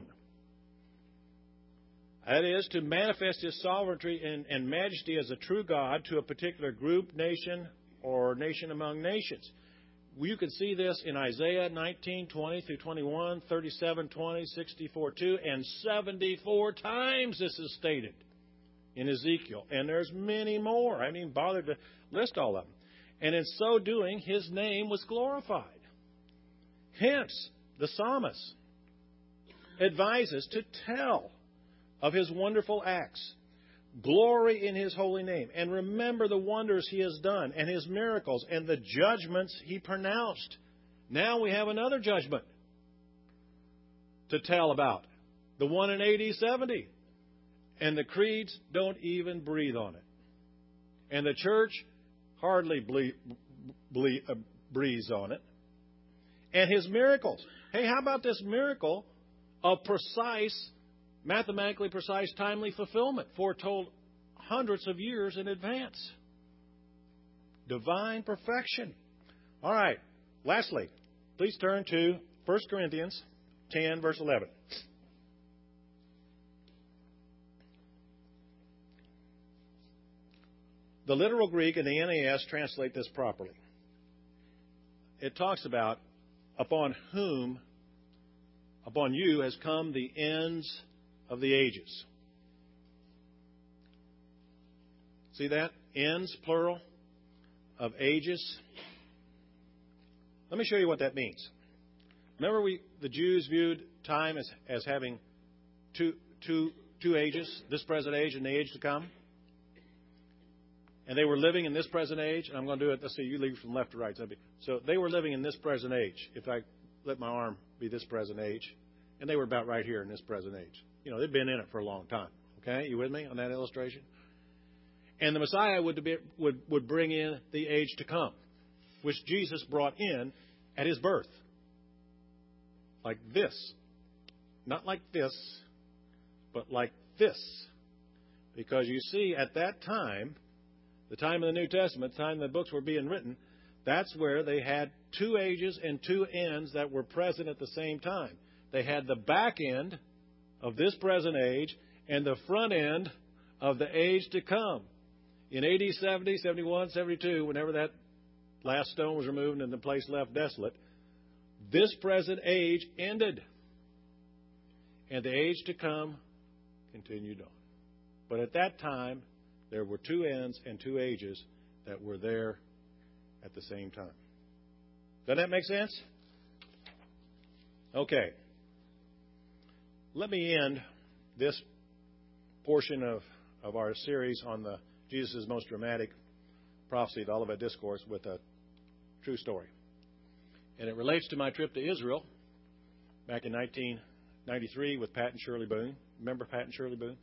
That is, to manifest his sovereignty and, and majesty as a true God to a particular group, nation, or nation among nations. You can see this in Isaiah nineteen, twenty through twenty-one, thirty-seven, twenty, sixty-four, two, and seventy-four times this is stated in Ezekiel. And there's many more. I didn't even bother to list all of them. And in so doing, his name was glorified. Hence, the psalmist advises to tell of his wonderful acts, glory in his holy name, and remember the wonders he has done, and his miracles, and the judgments he pronounced. Now we have another judgment to tell about, the one in A D seventy. And the creeds don't even breathe on it. And the church hardly ble- ble- uh, breathes on it. And his miracles. Hey, how about this miracle of precise, mathematically precise, timely fulfillment, foretold hundreds of years in advance? Divine perfection. All right. Lastly, please turn to First Corinthians ten, verse eleven. The literal Greek and the N A S translate this properly. It talks about, upon whom, upon you has come the ends of the ages. See that? Ends, plural, of ages. Let me show you what that means. Remember, we the Jews viewed time as, as having two, two, two ages, this present age and the age to come. And they were living in this present age. And I'm going to do it. Let's see, you leave from left to right. So they were living in this present age. If I let my arm be this present age. And they were about right here in this present age. You know, they've been in it for a long time. Okay? You with me on that illustration? And the Messiah would, be, would, would bring in the age to come, which Jesus brought in at his birth. Like this. Not like this, but like this. Because you see, at that time, the time of the New Testament, the time the books were being written, that's where they had two ages and two ends that were present at the same time. They had the back end of this present age and the front end of the age to come. In A D seventy, seventy-one, seventy-two, whenever that last stone was removed and the place left desolate, this present age ended. And the age to come continued on. But at that time, there were two ends and two ages that were there at the same time. Does that make sense? Okay. Let me end this portion of, of our series on the Jesus' most dramatic prophecy, the Olivet Discourse, with a true story. And it relates to my trip to Israel back in nineteen ninety-three with Pat and Shirley Boone. Remember Pat and Shirley Boone?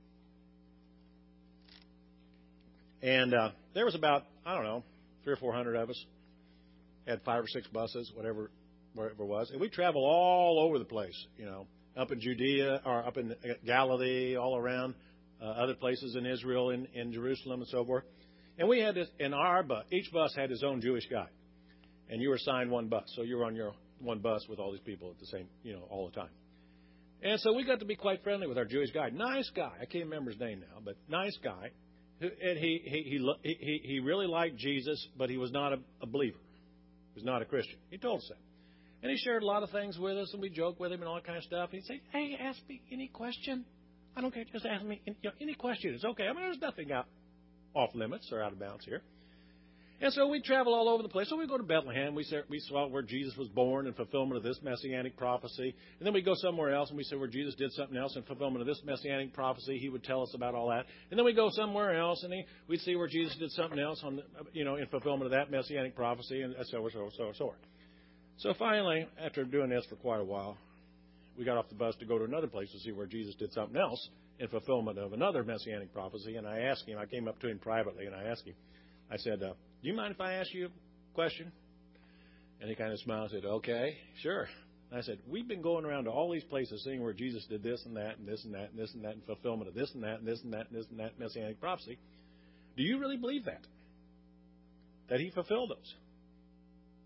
And uh, there was about, I don't know, three or four hundred of us. Had five or six buses, whatever, wherever it was. And we traveled all over the place, you know, up in Judea or up in Galilee, all around, uh, other places in Israel, in, in Jerusalem and so forth. And we had this, in our bus, each bus had his own Jewish guide. And you were assigned one bus. So you were on your one bus with all these people at the same, you know, all the time. And so we got to be quite friendly with our Jewish guide. Nice guy. I can't remember his name now, but nice guy. And he he he he he really liked Jesus, but he was not a, a believer. He was not a Christian. He told us that. And he shared a lot of things with us, and we joked with him and all that kind of stuff. And he'd say, "Hey, ask me any question. I don't care. Just ask me any, you know, any question. It's okay. I mean, there's nothing out off limits or out of bounds here." And so we travel all over the place. So we go to Bethlehem. We saw, we saw where Jesus was born in fulfillment of this messianic prophecy. And then we go somewhere else, and we say where Jesus did something else in fulfillment of this messianic prophecy. He would tell us about all that. And then we go somewhere else, and he, we'd see where Jesus did something else on, the, you know, in fulfillment of that messianic prophecy, and so on, so on, so on, so on. So finally, after doing this for quite a while, we got off the bus to go to another place to see where Jesus did something else in fulfillment of another messianic prophecy. And I asked him, I came up to him privately, and I asked him, I said, uh, do you mind if I ask you a question? And he kind of smiled and said, okay, sure. And I said, we've been going around to all these places seeing where Jesus did this and that and this and that and this and that in fulfillment of this and that and this and that and this and that messianic prophecy. Do you really believe that? That he fulfilled those?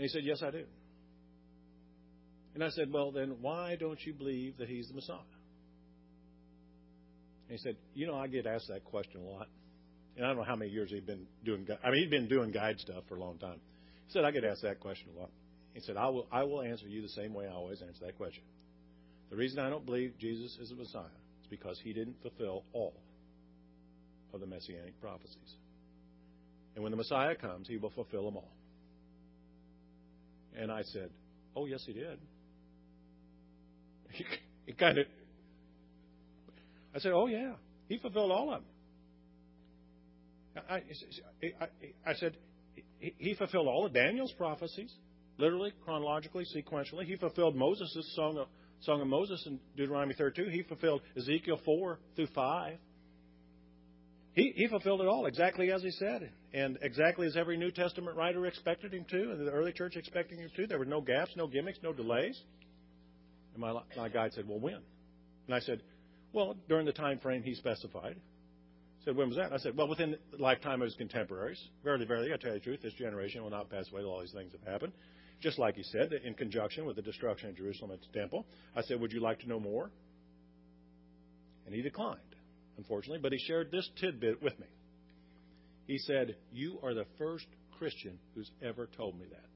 he said, yes, I do. And I said, well, then why don't you believe that he's the Messiah? And he said, you know, I get asked that question a lot. And I don't know how many years he'd been doing, I mean, he'd been doing guide stuff for a long time. He said, I get asked that question a lot. He said, I will, I will answer you the same way I always answer that question. The reason I don't believe Jesus is the Messiah is because he didn't fulfill all of the Messianic prophecies. And when the Messiah comes, he will fulfill them all. And I said, oh, yes, he did. He, he kind of, I said, oh, yeah, he fulfilled all of them. I, I, I said, he, he fulfilled all of Daniel's prophecies, literally, chronologically, sequentially. He fulfilled Moses' song of, song of Moses in Deuteronomy thirty-two. He fulfilled Ezekiel four through five. He, he fulfilled it all exactly as he said, and exactly as every New Testament writer expected him to, and the early church expected him to. There were no gaps, no gimmicks, no delays. And my, my guide said, well, when? And I said, well, during the time frame he specified. He said, when was that? And I said, well, within the lifetime of his contemporaries. Verily, verily, I tell you the truth, this generation will not pass away till all these things have happened. Just like he said, in conjunction with the destruction of Jerusalem and its temple. I said, would you like to know more? And he declined, unfortunately, but he shared this tidbit with me. He said, you are the first Christian who's ever told me that.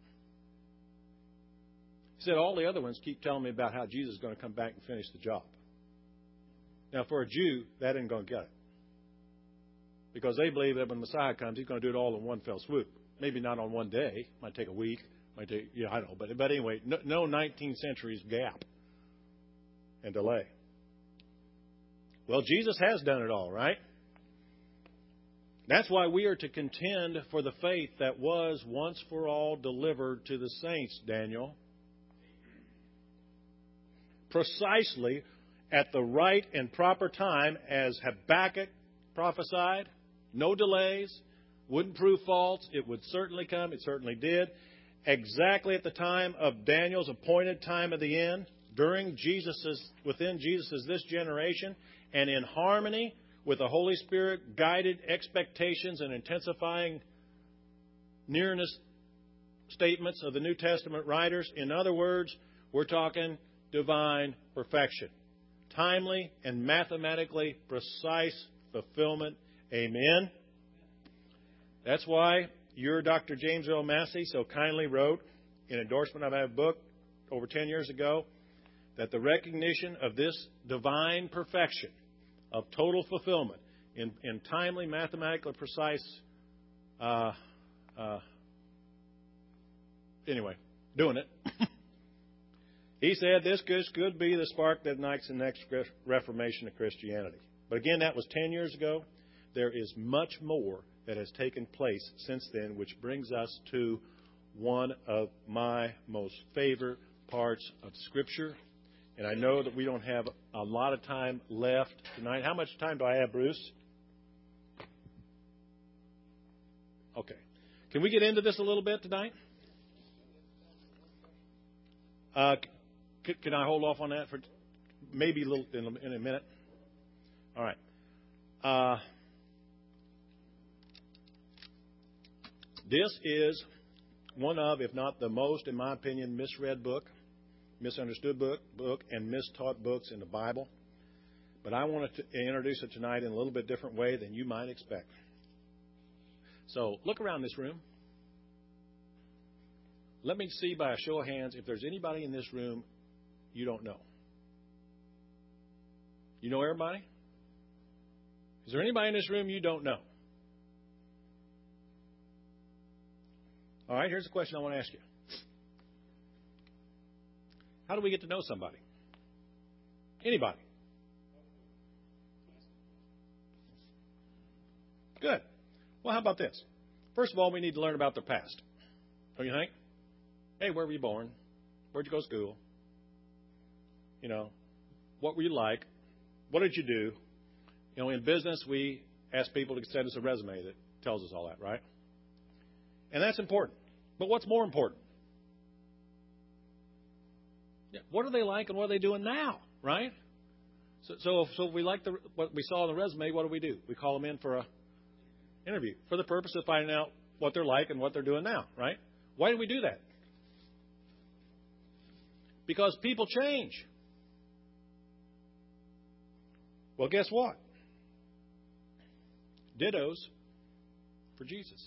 He said, all the other ones keep telling me about how Jesus is going to come back and finish the job. Now, for a Jew, that ain't going to get it. Because they believe that when the Messiah comes, he's going to do it all in one fell swoop. Maybe not on one day. Might take a week. Might take, yeah, I don't know. But, but anyway, no, no nineteenth century's gap and delay. Well, Jesus has done it all, right? That's why we are to contend for the faith that was once for all delivered to the saints, Daniel. Precisely at the right and proper time, as Habakkuk prophesied. No delays. Wouldn't prove false. It would certainly come. It certainly did. Exactly at the time of Daniel's appointed time of the end, during Jesus's, within Jesus's this generation, and in harmony with the Holy Spirit guided expectations and intensifying nearness statements of the New Testament writers. In other words, we're talking divine perfection. Timely and mathematically precise fulfillment. Amen. That's why your Doctor James Earl Massey so kindly wrote in endorsement of my book over ten years ago that the recognition of this divine perfection of total fulfillment in, in timely, mathematically precise, uh, uh, anyway, doing it. He said this could, could be the spark that ignites the next reformation of Christianity. But again, that was ten years ago. There is much more that has taken place since then, which brings us to one of my most favorite parts of Scripture. And I know that we don't have a lot of time left tonight. How much time do I have, Bruce? Okay. Can we get into this a little bit tonight? Uh, c- can I hold off on that for maybe a little in a, in a minute? All right. Uh, this is one of, if not the most, in my opinion, misread book, misunderstood book, book, and mistaught books in the Bible. But I wanted to introduce it tonight in a little bit different way than you might expect. So look around this room. Let me see by a show of hands if there's anybody in this room you don't know. You know everybody? Is there anybody in this room you don't know? All right, here's a question I want to ask you. How do we get to know somebody? Anybody? Good. Well, how about this? First of all, we need to learn about their past. Don't you think? Hey, where were you born? Where'd you go to school? You know, what were you like? What did you do? You know, in business, we ask people to send us a resume that tells us all that, right? And that's important. But what's more important? Yeah, what are they like and what are they doing now, right? So, so, if, so if we like the, what we saw on the resume, what do we do? We call them in for a interview for the purpose of finding out what they're like and what they're doing now, right? Why do we do that? because people change. Well, guess what? Dittos for Jesus.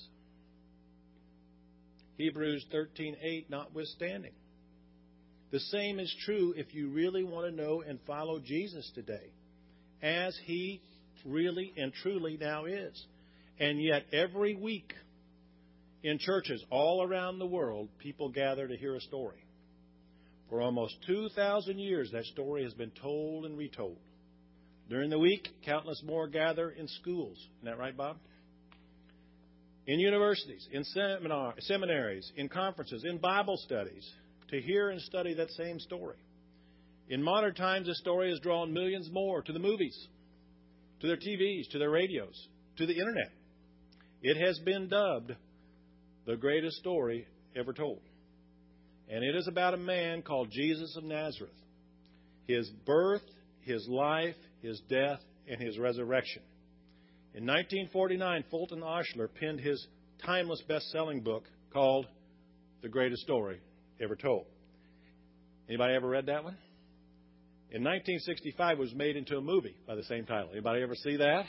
Hebrews thirteen eight notwithstanding. The same is true if you really want to know and follow Jesus today, as He really and truly now is. And yet every week in churches all around the world, people gather to hear a story. For almost two thousand years, that story has been told and retold. During the week, countless more gather in schools. Isn't that right, Bob? In universities, in seminar, seminaries, in conferences, in Bible studies, to hear and study that same story. In modern times, this story has drawn millions more to the movies, to their T Vs, to their radios, to the Internet. It has been dubbed the greatest story ever told. And it is about a man called Jesus of Nazareth. His birth, His life, His death, and His resurrection. In nineteen forty-nine, Fulton Oshler penned his timeless best-selling book called The Greatest Story Ever Told. Anybody ever read that one? In nineteen sixty-five, it was made into a movie by the same title. Anybody ever see that?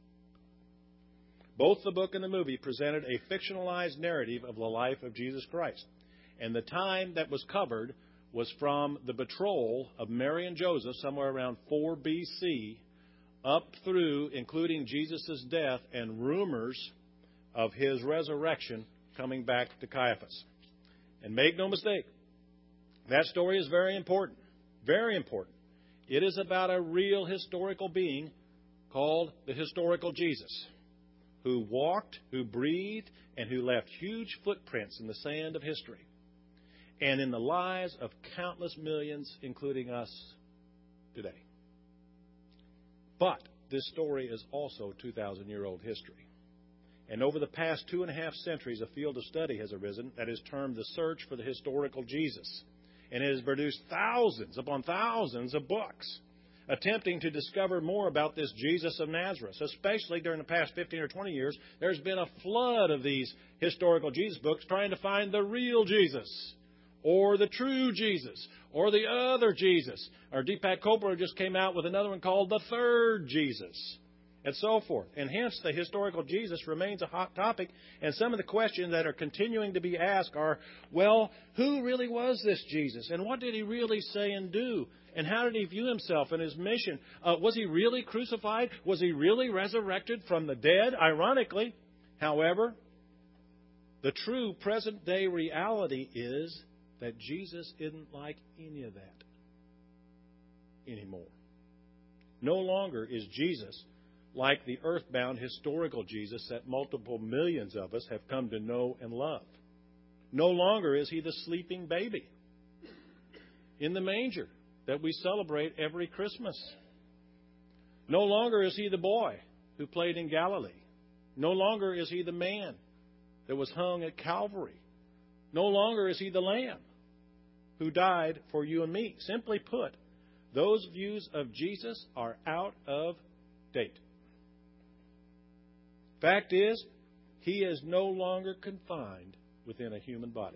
Both the book and the movie presented a fictionalized narrative of the life of Jesus Christ. And the time that was covered was from the betrothal of Mary and Joseph, somewhere around four B C, up through, including Jesus' death and rumors of His resurrection coming back to Caiaphas. And make no mistake, that story is very important. Very important. It is about a real historical being called the historical Jesus, who walked, who breathed, and who left huge footprints in the sand of history and in the lives of countless millions, including us today. But this story is also two thousand year old history. And over the past two and a half centuries, a field of study has arisen that is termed the search for the historical Jesus. And it has produced thousands upon thousands of books attempting to discover more about this Jesus of Nazareth. Especially during the past fifteen or twenty years, there's been a flood of these historical Jesus books trying to find the real Jesus, or the true Jesus, or the other Jesus. Or Deepak Chopra just came out with another one called the third Jesus, and so forth. And hence, the historical Jesus remains a hot topic. And some of the questions that are continuing to be asked are, well, who really was this Jesus? And what did He really say and do? And how did He view Himself and His mission? Uh, was He really crucified? Was He really resurrected from the dead? Ironically, however, the true present-day reality is that Jesus isn't like any of that anymore. No longer is Jesus like the earthbound historical Jesus that multiple millions of us have come to know and love. No longer is He the sleeping baby in the manger that we celebrate every Christmas. No longer is He the boy who played in Galilee. No longer is He the man that was hung at Calvary. No longer is He the lamb who died for you and me. Simply put, those views of Jesus are out of date. Fact is, He is no longer confined within a human body.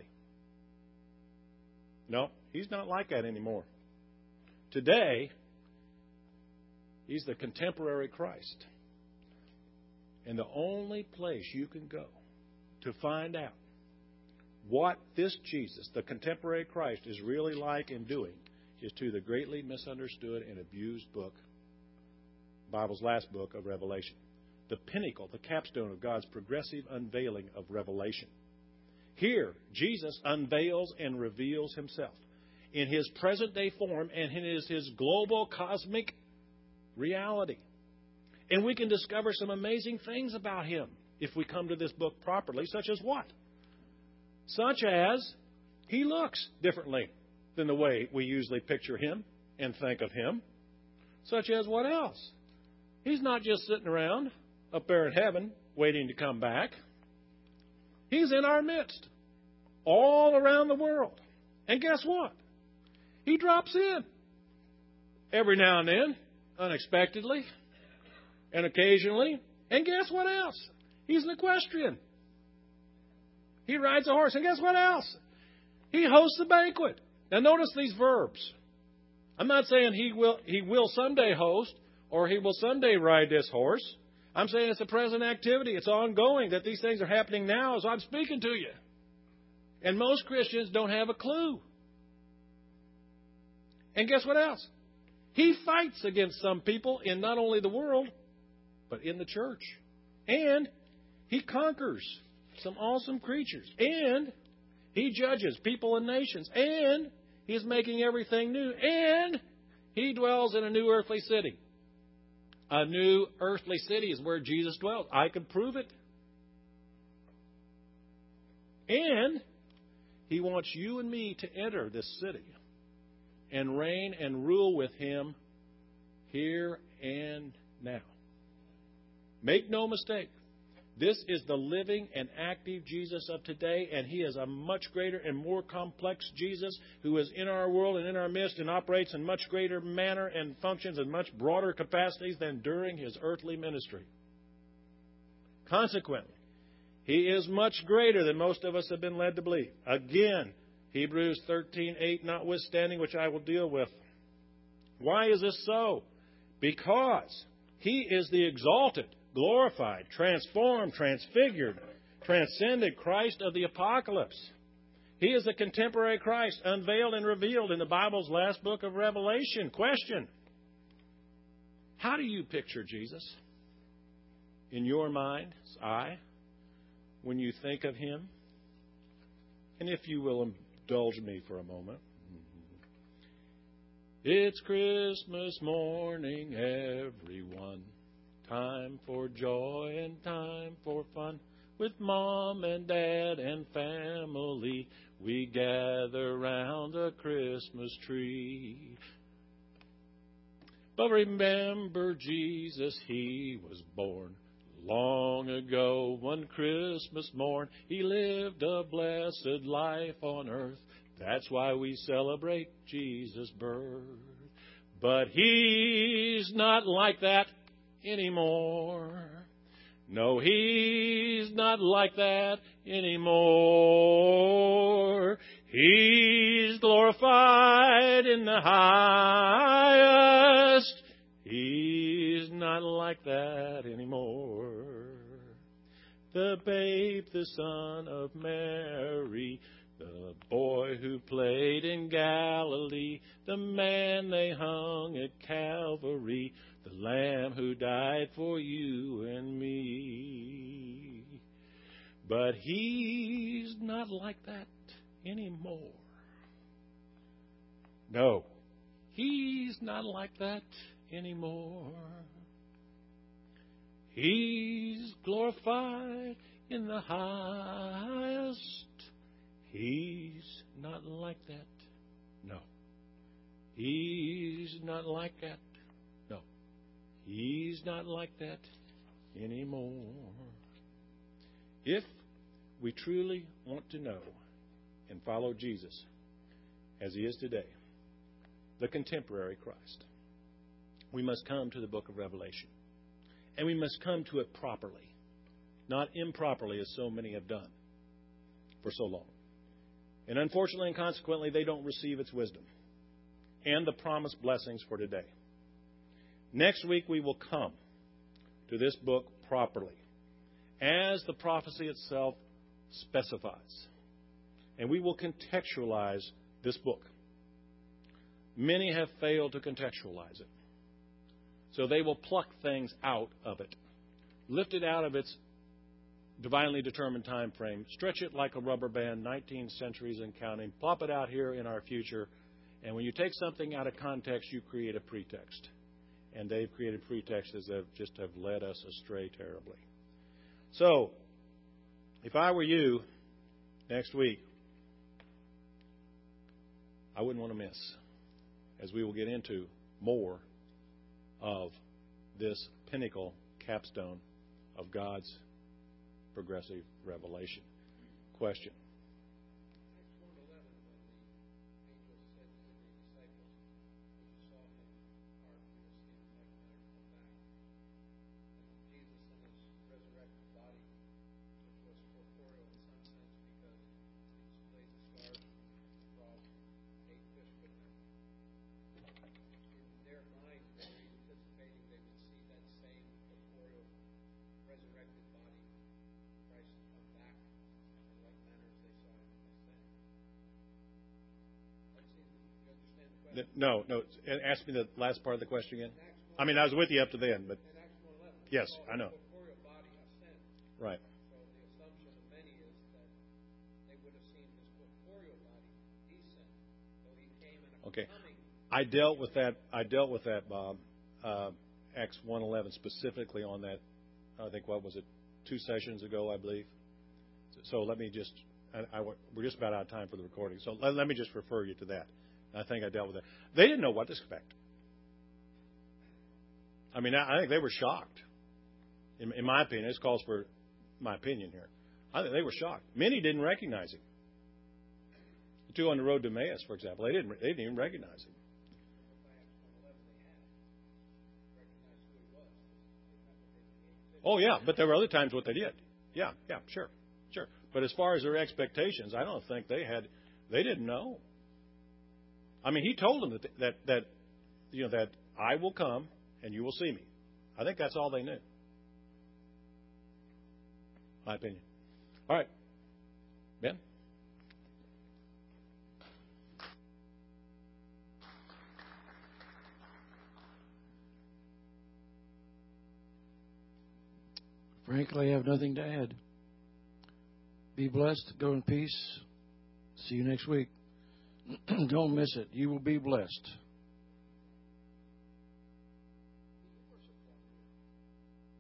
No, He's not like that anymore. Today, He's the contemporary Christ. And the only place you can go to find out what this Jesus, the contemporary Christ, is really like and doing is to the greatly misunderstood and abused book, Bible's last book of Revelation. The pinnacle, the capstone of God's progressive unveiling of revelation. Here, Jesus unveils and reveals Himself in His present-day form and in His, His global cosmic reality. And we can discover some amazing things about Him if we come to this book properly, such as what? Such as He looks differently than the way we usually picture Him and think of Him. Such as what else? He's not just sitting around up there in heaven waiting to come back. He's in our midst, all around the world. And guess what? He drops in every now and then, unexpectedly, and occasionally. And guess what else? He's an equestrian. He rides a horse. And guess what else? He hosts a banquet. Now notice these verbs. I'm not saying he will he will someday host or he will someday ride this horse. I'm saying it's a present activity. It's ongoing, that these things are happening now as I'm speaking to you. And most Christians don't have a clue. And guess what else? He fights against some people in not only the world, but in the church. And he conquers some awesome creatures. And he judges people and nations. And he is making everything new. And he dwells in a new earthly city. A new earthly city is where Jesus dwells. I could prove it. And he wants you and me to enter this city and reign and rule with him here and now. Make no mistake. This is the living and active Jesus of today, and he is a much greater and more complex Jesus who is in our world and in our midst and operates in much greater manner and functions in much broader capacities than during his earthly ministry. Consequently, he is much greater than most of us have been led to believe. Again, Hebrews thirteen eight notwithstanding, which I will deal with. Why is this so? Because he is the exalted, glorified, transformed, transfigured, transcended Christ of the apocalypse. He is the contemporary Christ, unveiled and revealed in the Bible's last book of Revelation. Question: how do you picture Jesus in your mind's eye when you think of him? And if you will indulge me for a moment. It's Christmas morning, everyone. Time for joy and time for fun. With mom and dad and family, we gather round the Christmas tree. But remember Jesus, he was born long ago, one Christmas morn. He lived a blessed life on earth. That's why we celebrate Jesus' birth. But he's not like that anymore. No, he's not like that anymore. He's glorified in the highest. He's not like that anymore. The babe, the son of Mary, the boy who played in Galilee, the man they hung at Calvary, the Lamb who died for you and me. But he's not like that anymore. No, he's not like that anymore. He's glorified in the highest. He's not like that. No. He's not like that. No. He's not like that anymore. If we truly want to know and follow Jesus as he is today, the contemporary Christ, we must come to the book of Revelation. And we must come to it properly, not improperly as so many have done for so long. And unfortunately and consequently, they don't receive its wisdom and the promised blessings for today. Next week, we will come to this book properly, as the prophecy itself specifies. And we will contextualize this book. Many have failed to contextualize it. So they will pluck things out of it, lift it out of its divinely determined time frame, stretch it like a rubber band, nineteen centuries and counting, plop it out here in our future, and when you take something out of context, you create a pretext. And they've created pretexts that just have led us astray terribly. So, if I were you, next week, I wouldn't want to miss, as we will get into more of this pinnacle capstone of God's progressive revelation. Question. No, no. Ask me the last part of the question again. I mean, I was with you up to then, but yes, I know. Right. Okay. I dealt with that. I dealt with that, Bob. Uh, Acts one eleven specifically on that. I think what was it, two sessions ago, I believe. So let me just. I, I, we're just about out of time for the recording, so let, let me just refer you to that. I think I dealt with that. They didn't know what to expect. I mean, I, I think they were shocked. In, in my opinion, this calls for my opinion here. I think they were shocked. Many didn't recognize him. The two on the road to Emmaus, for example, they didn't. They didn't even recognize him. Oh yeah, but there were other times what they did. Yeah, yeah, sure, sure. But as far as their expectations, I don't think they had. They didn't know. I mean, he told them that that that you know that I will come and you will see me. I think that's all they knew. My opinion. All right, Ben. Frankly, I have nothing to add. Be blessed. Go in peace. See you next week. Don't miss it. You will be blessed.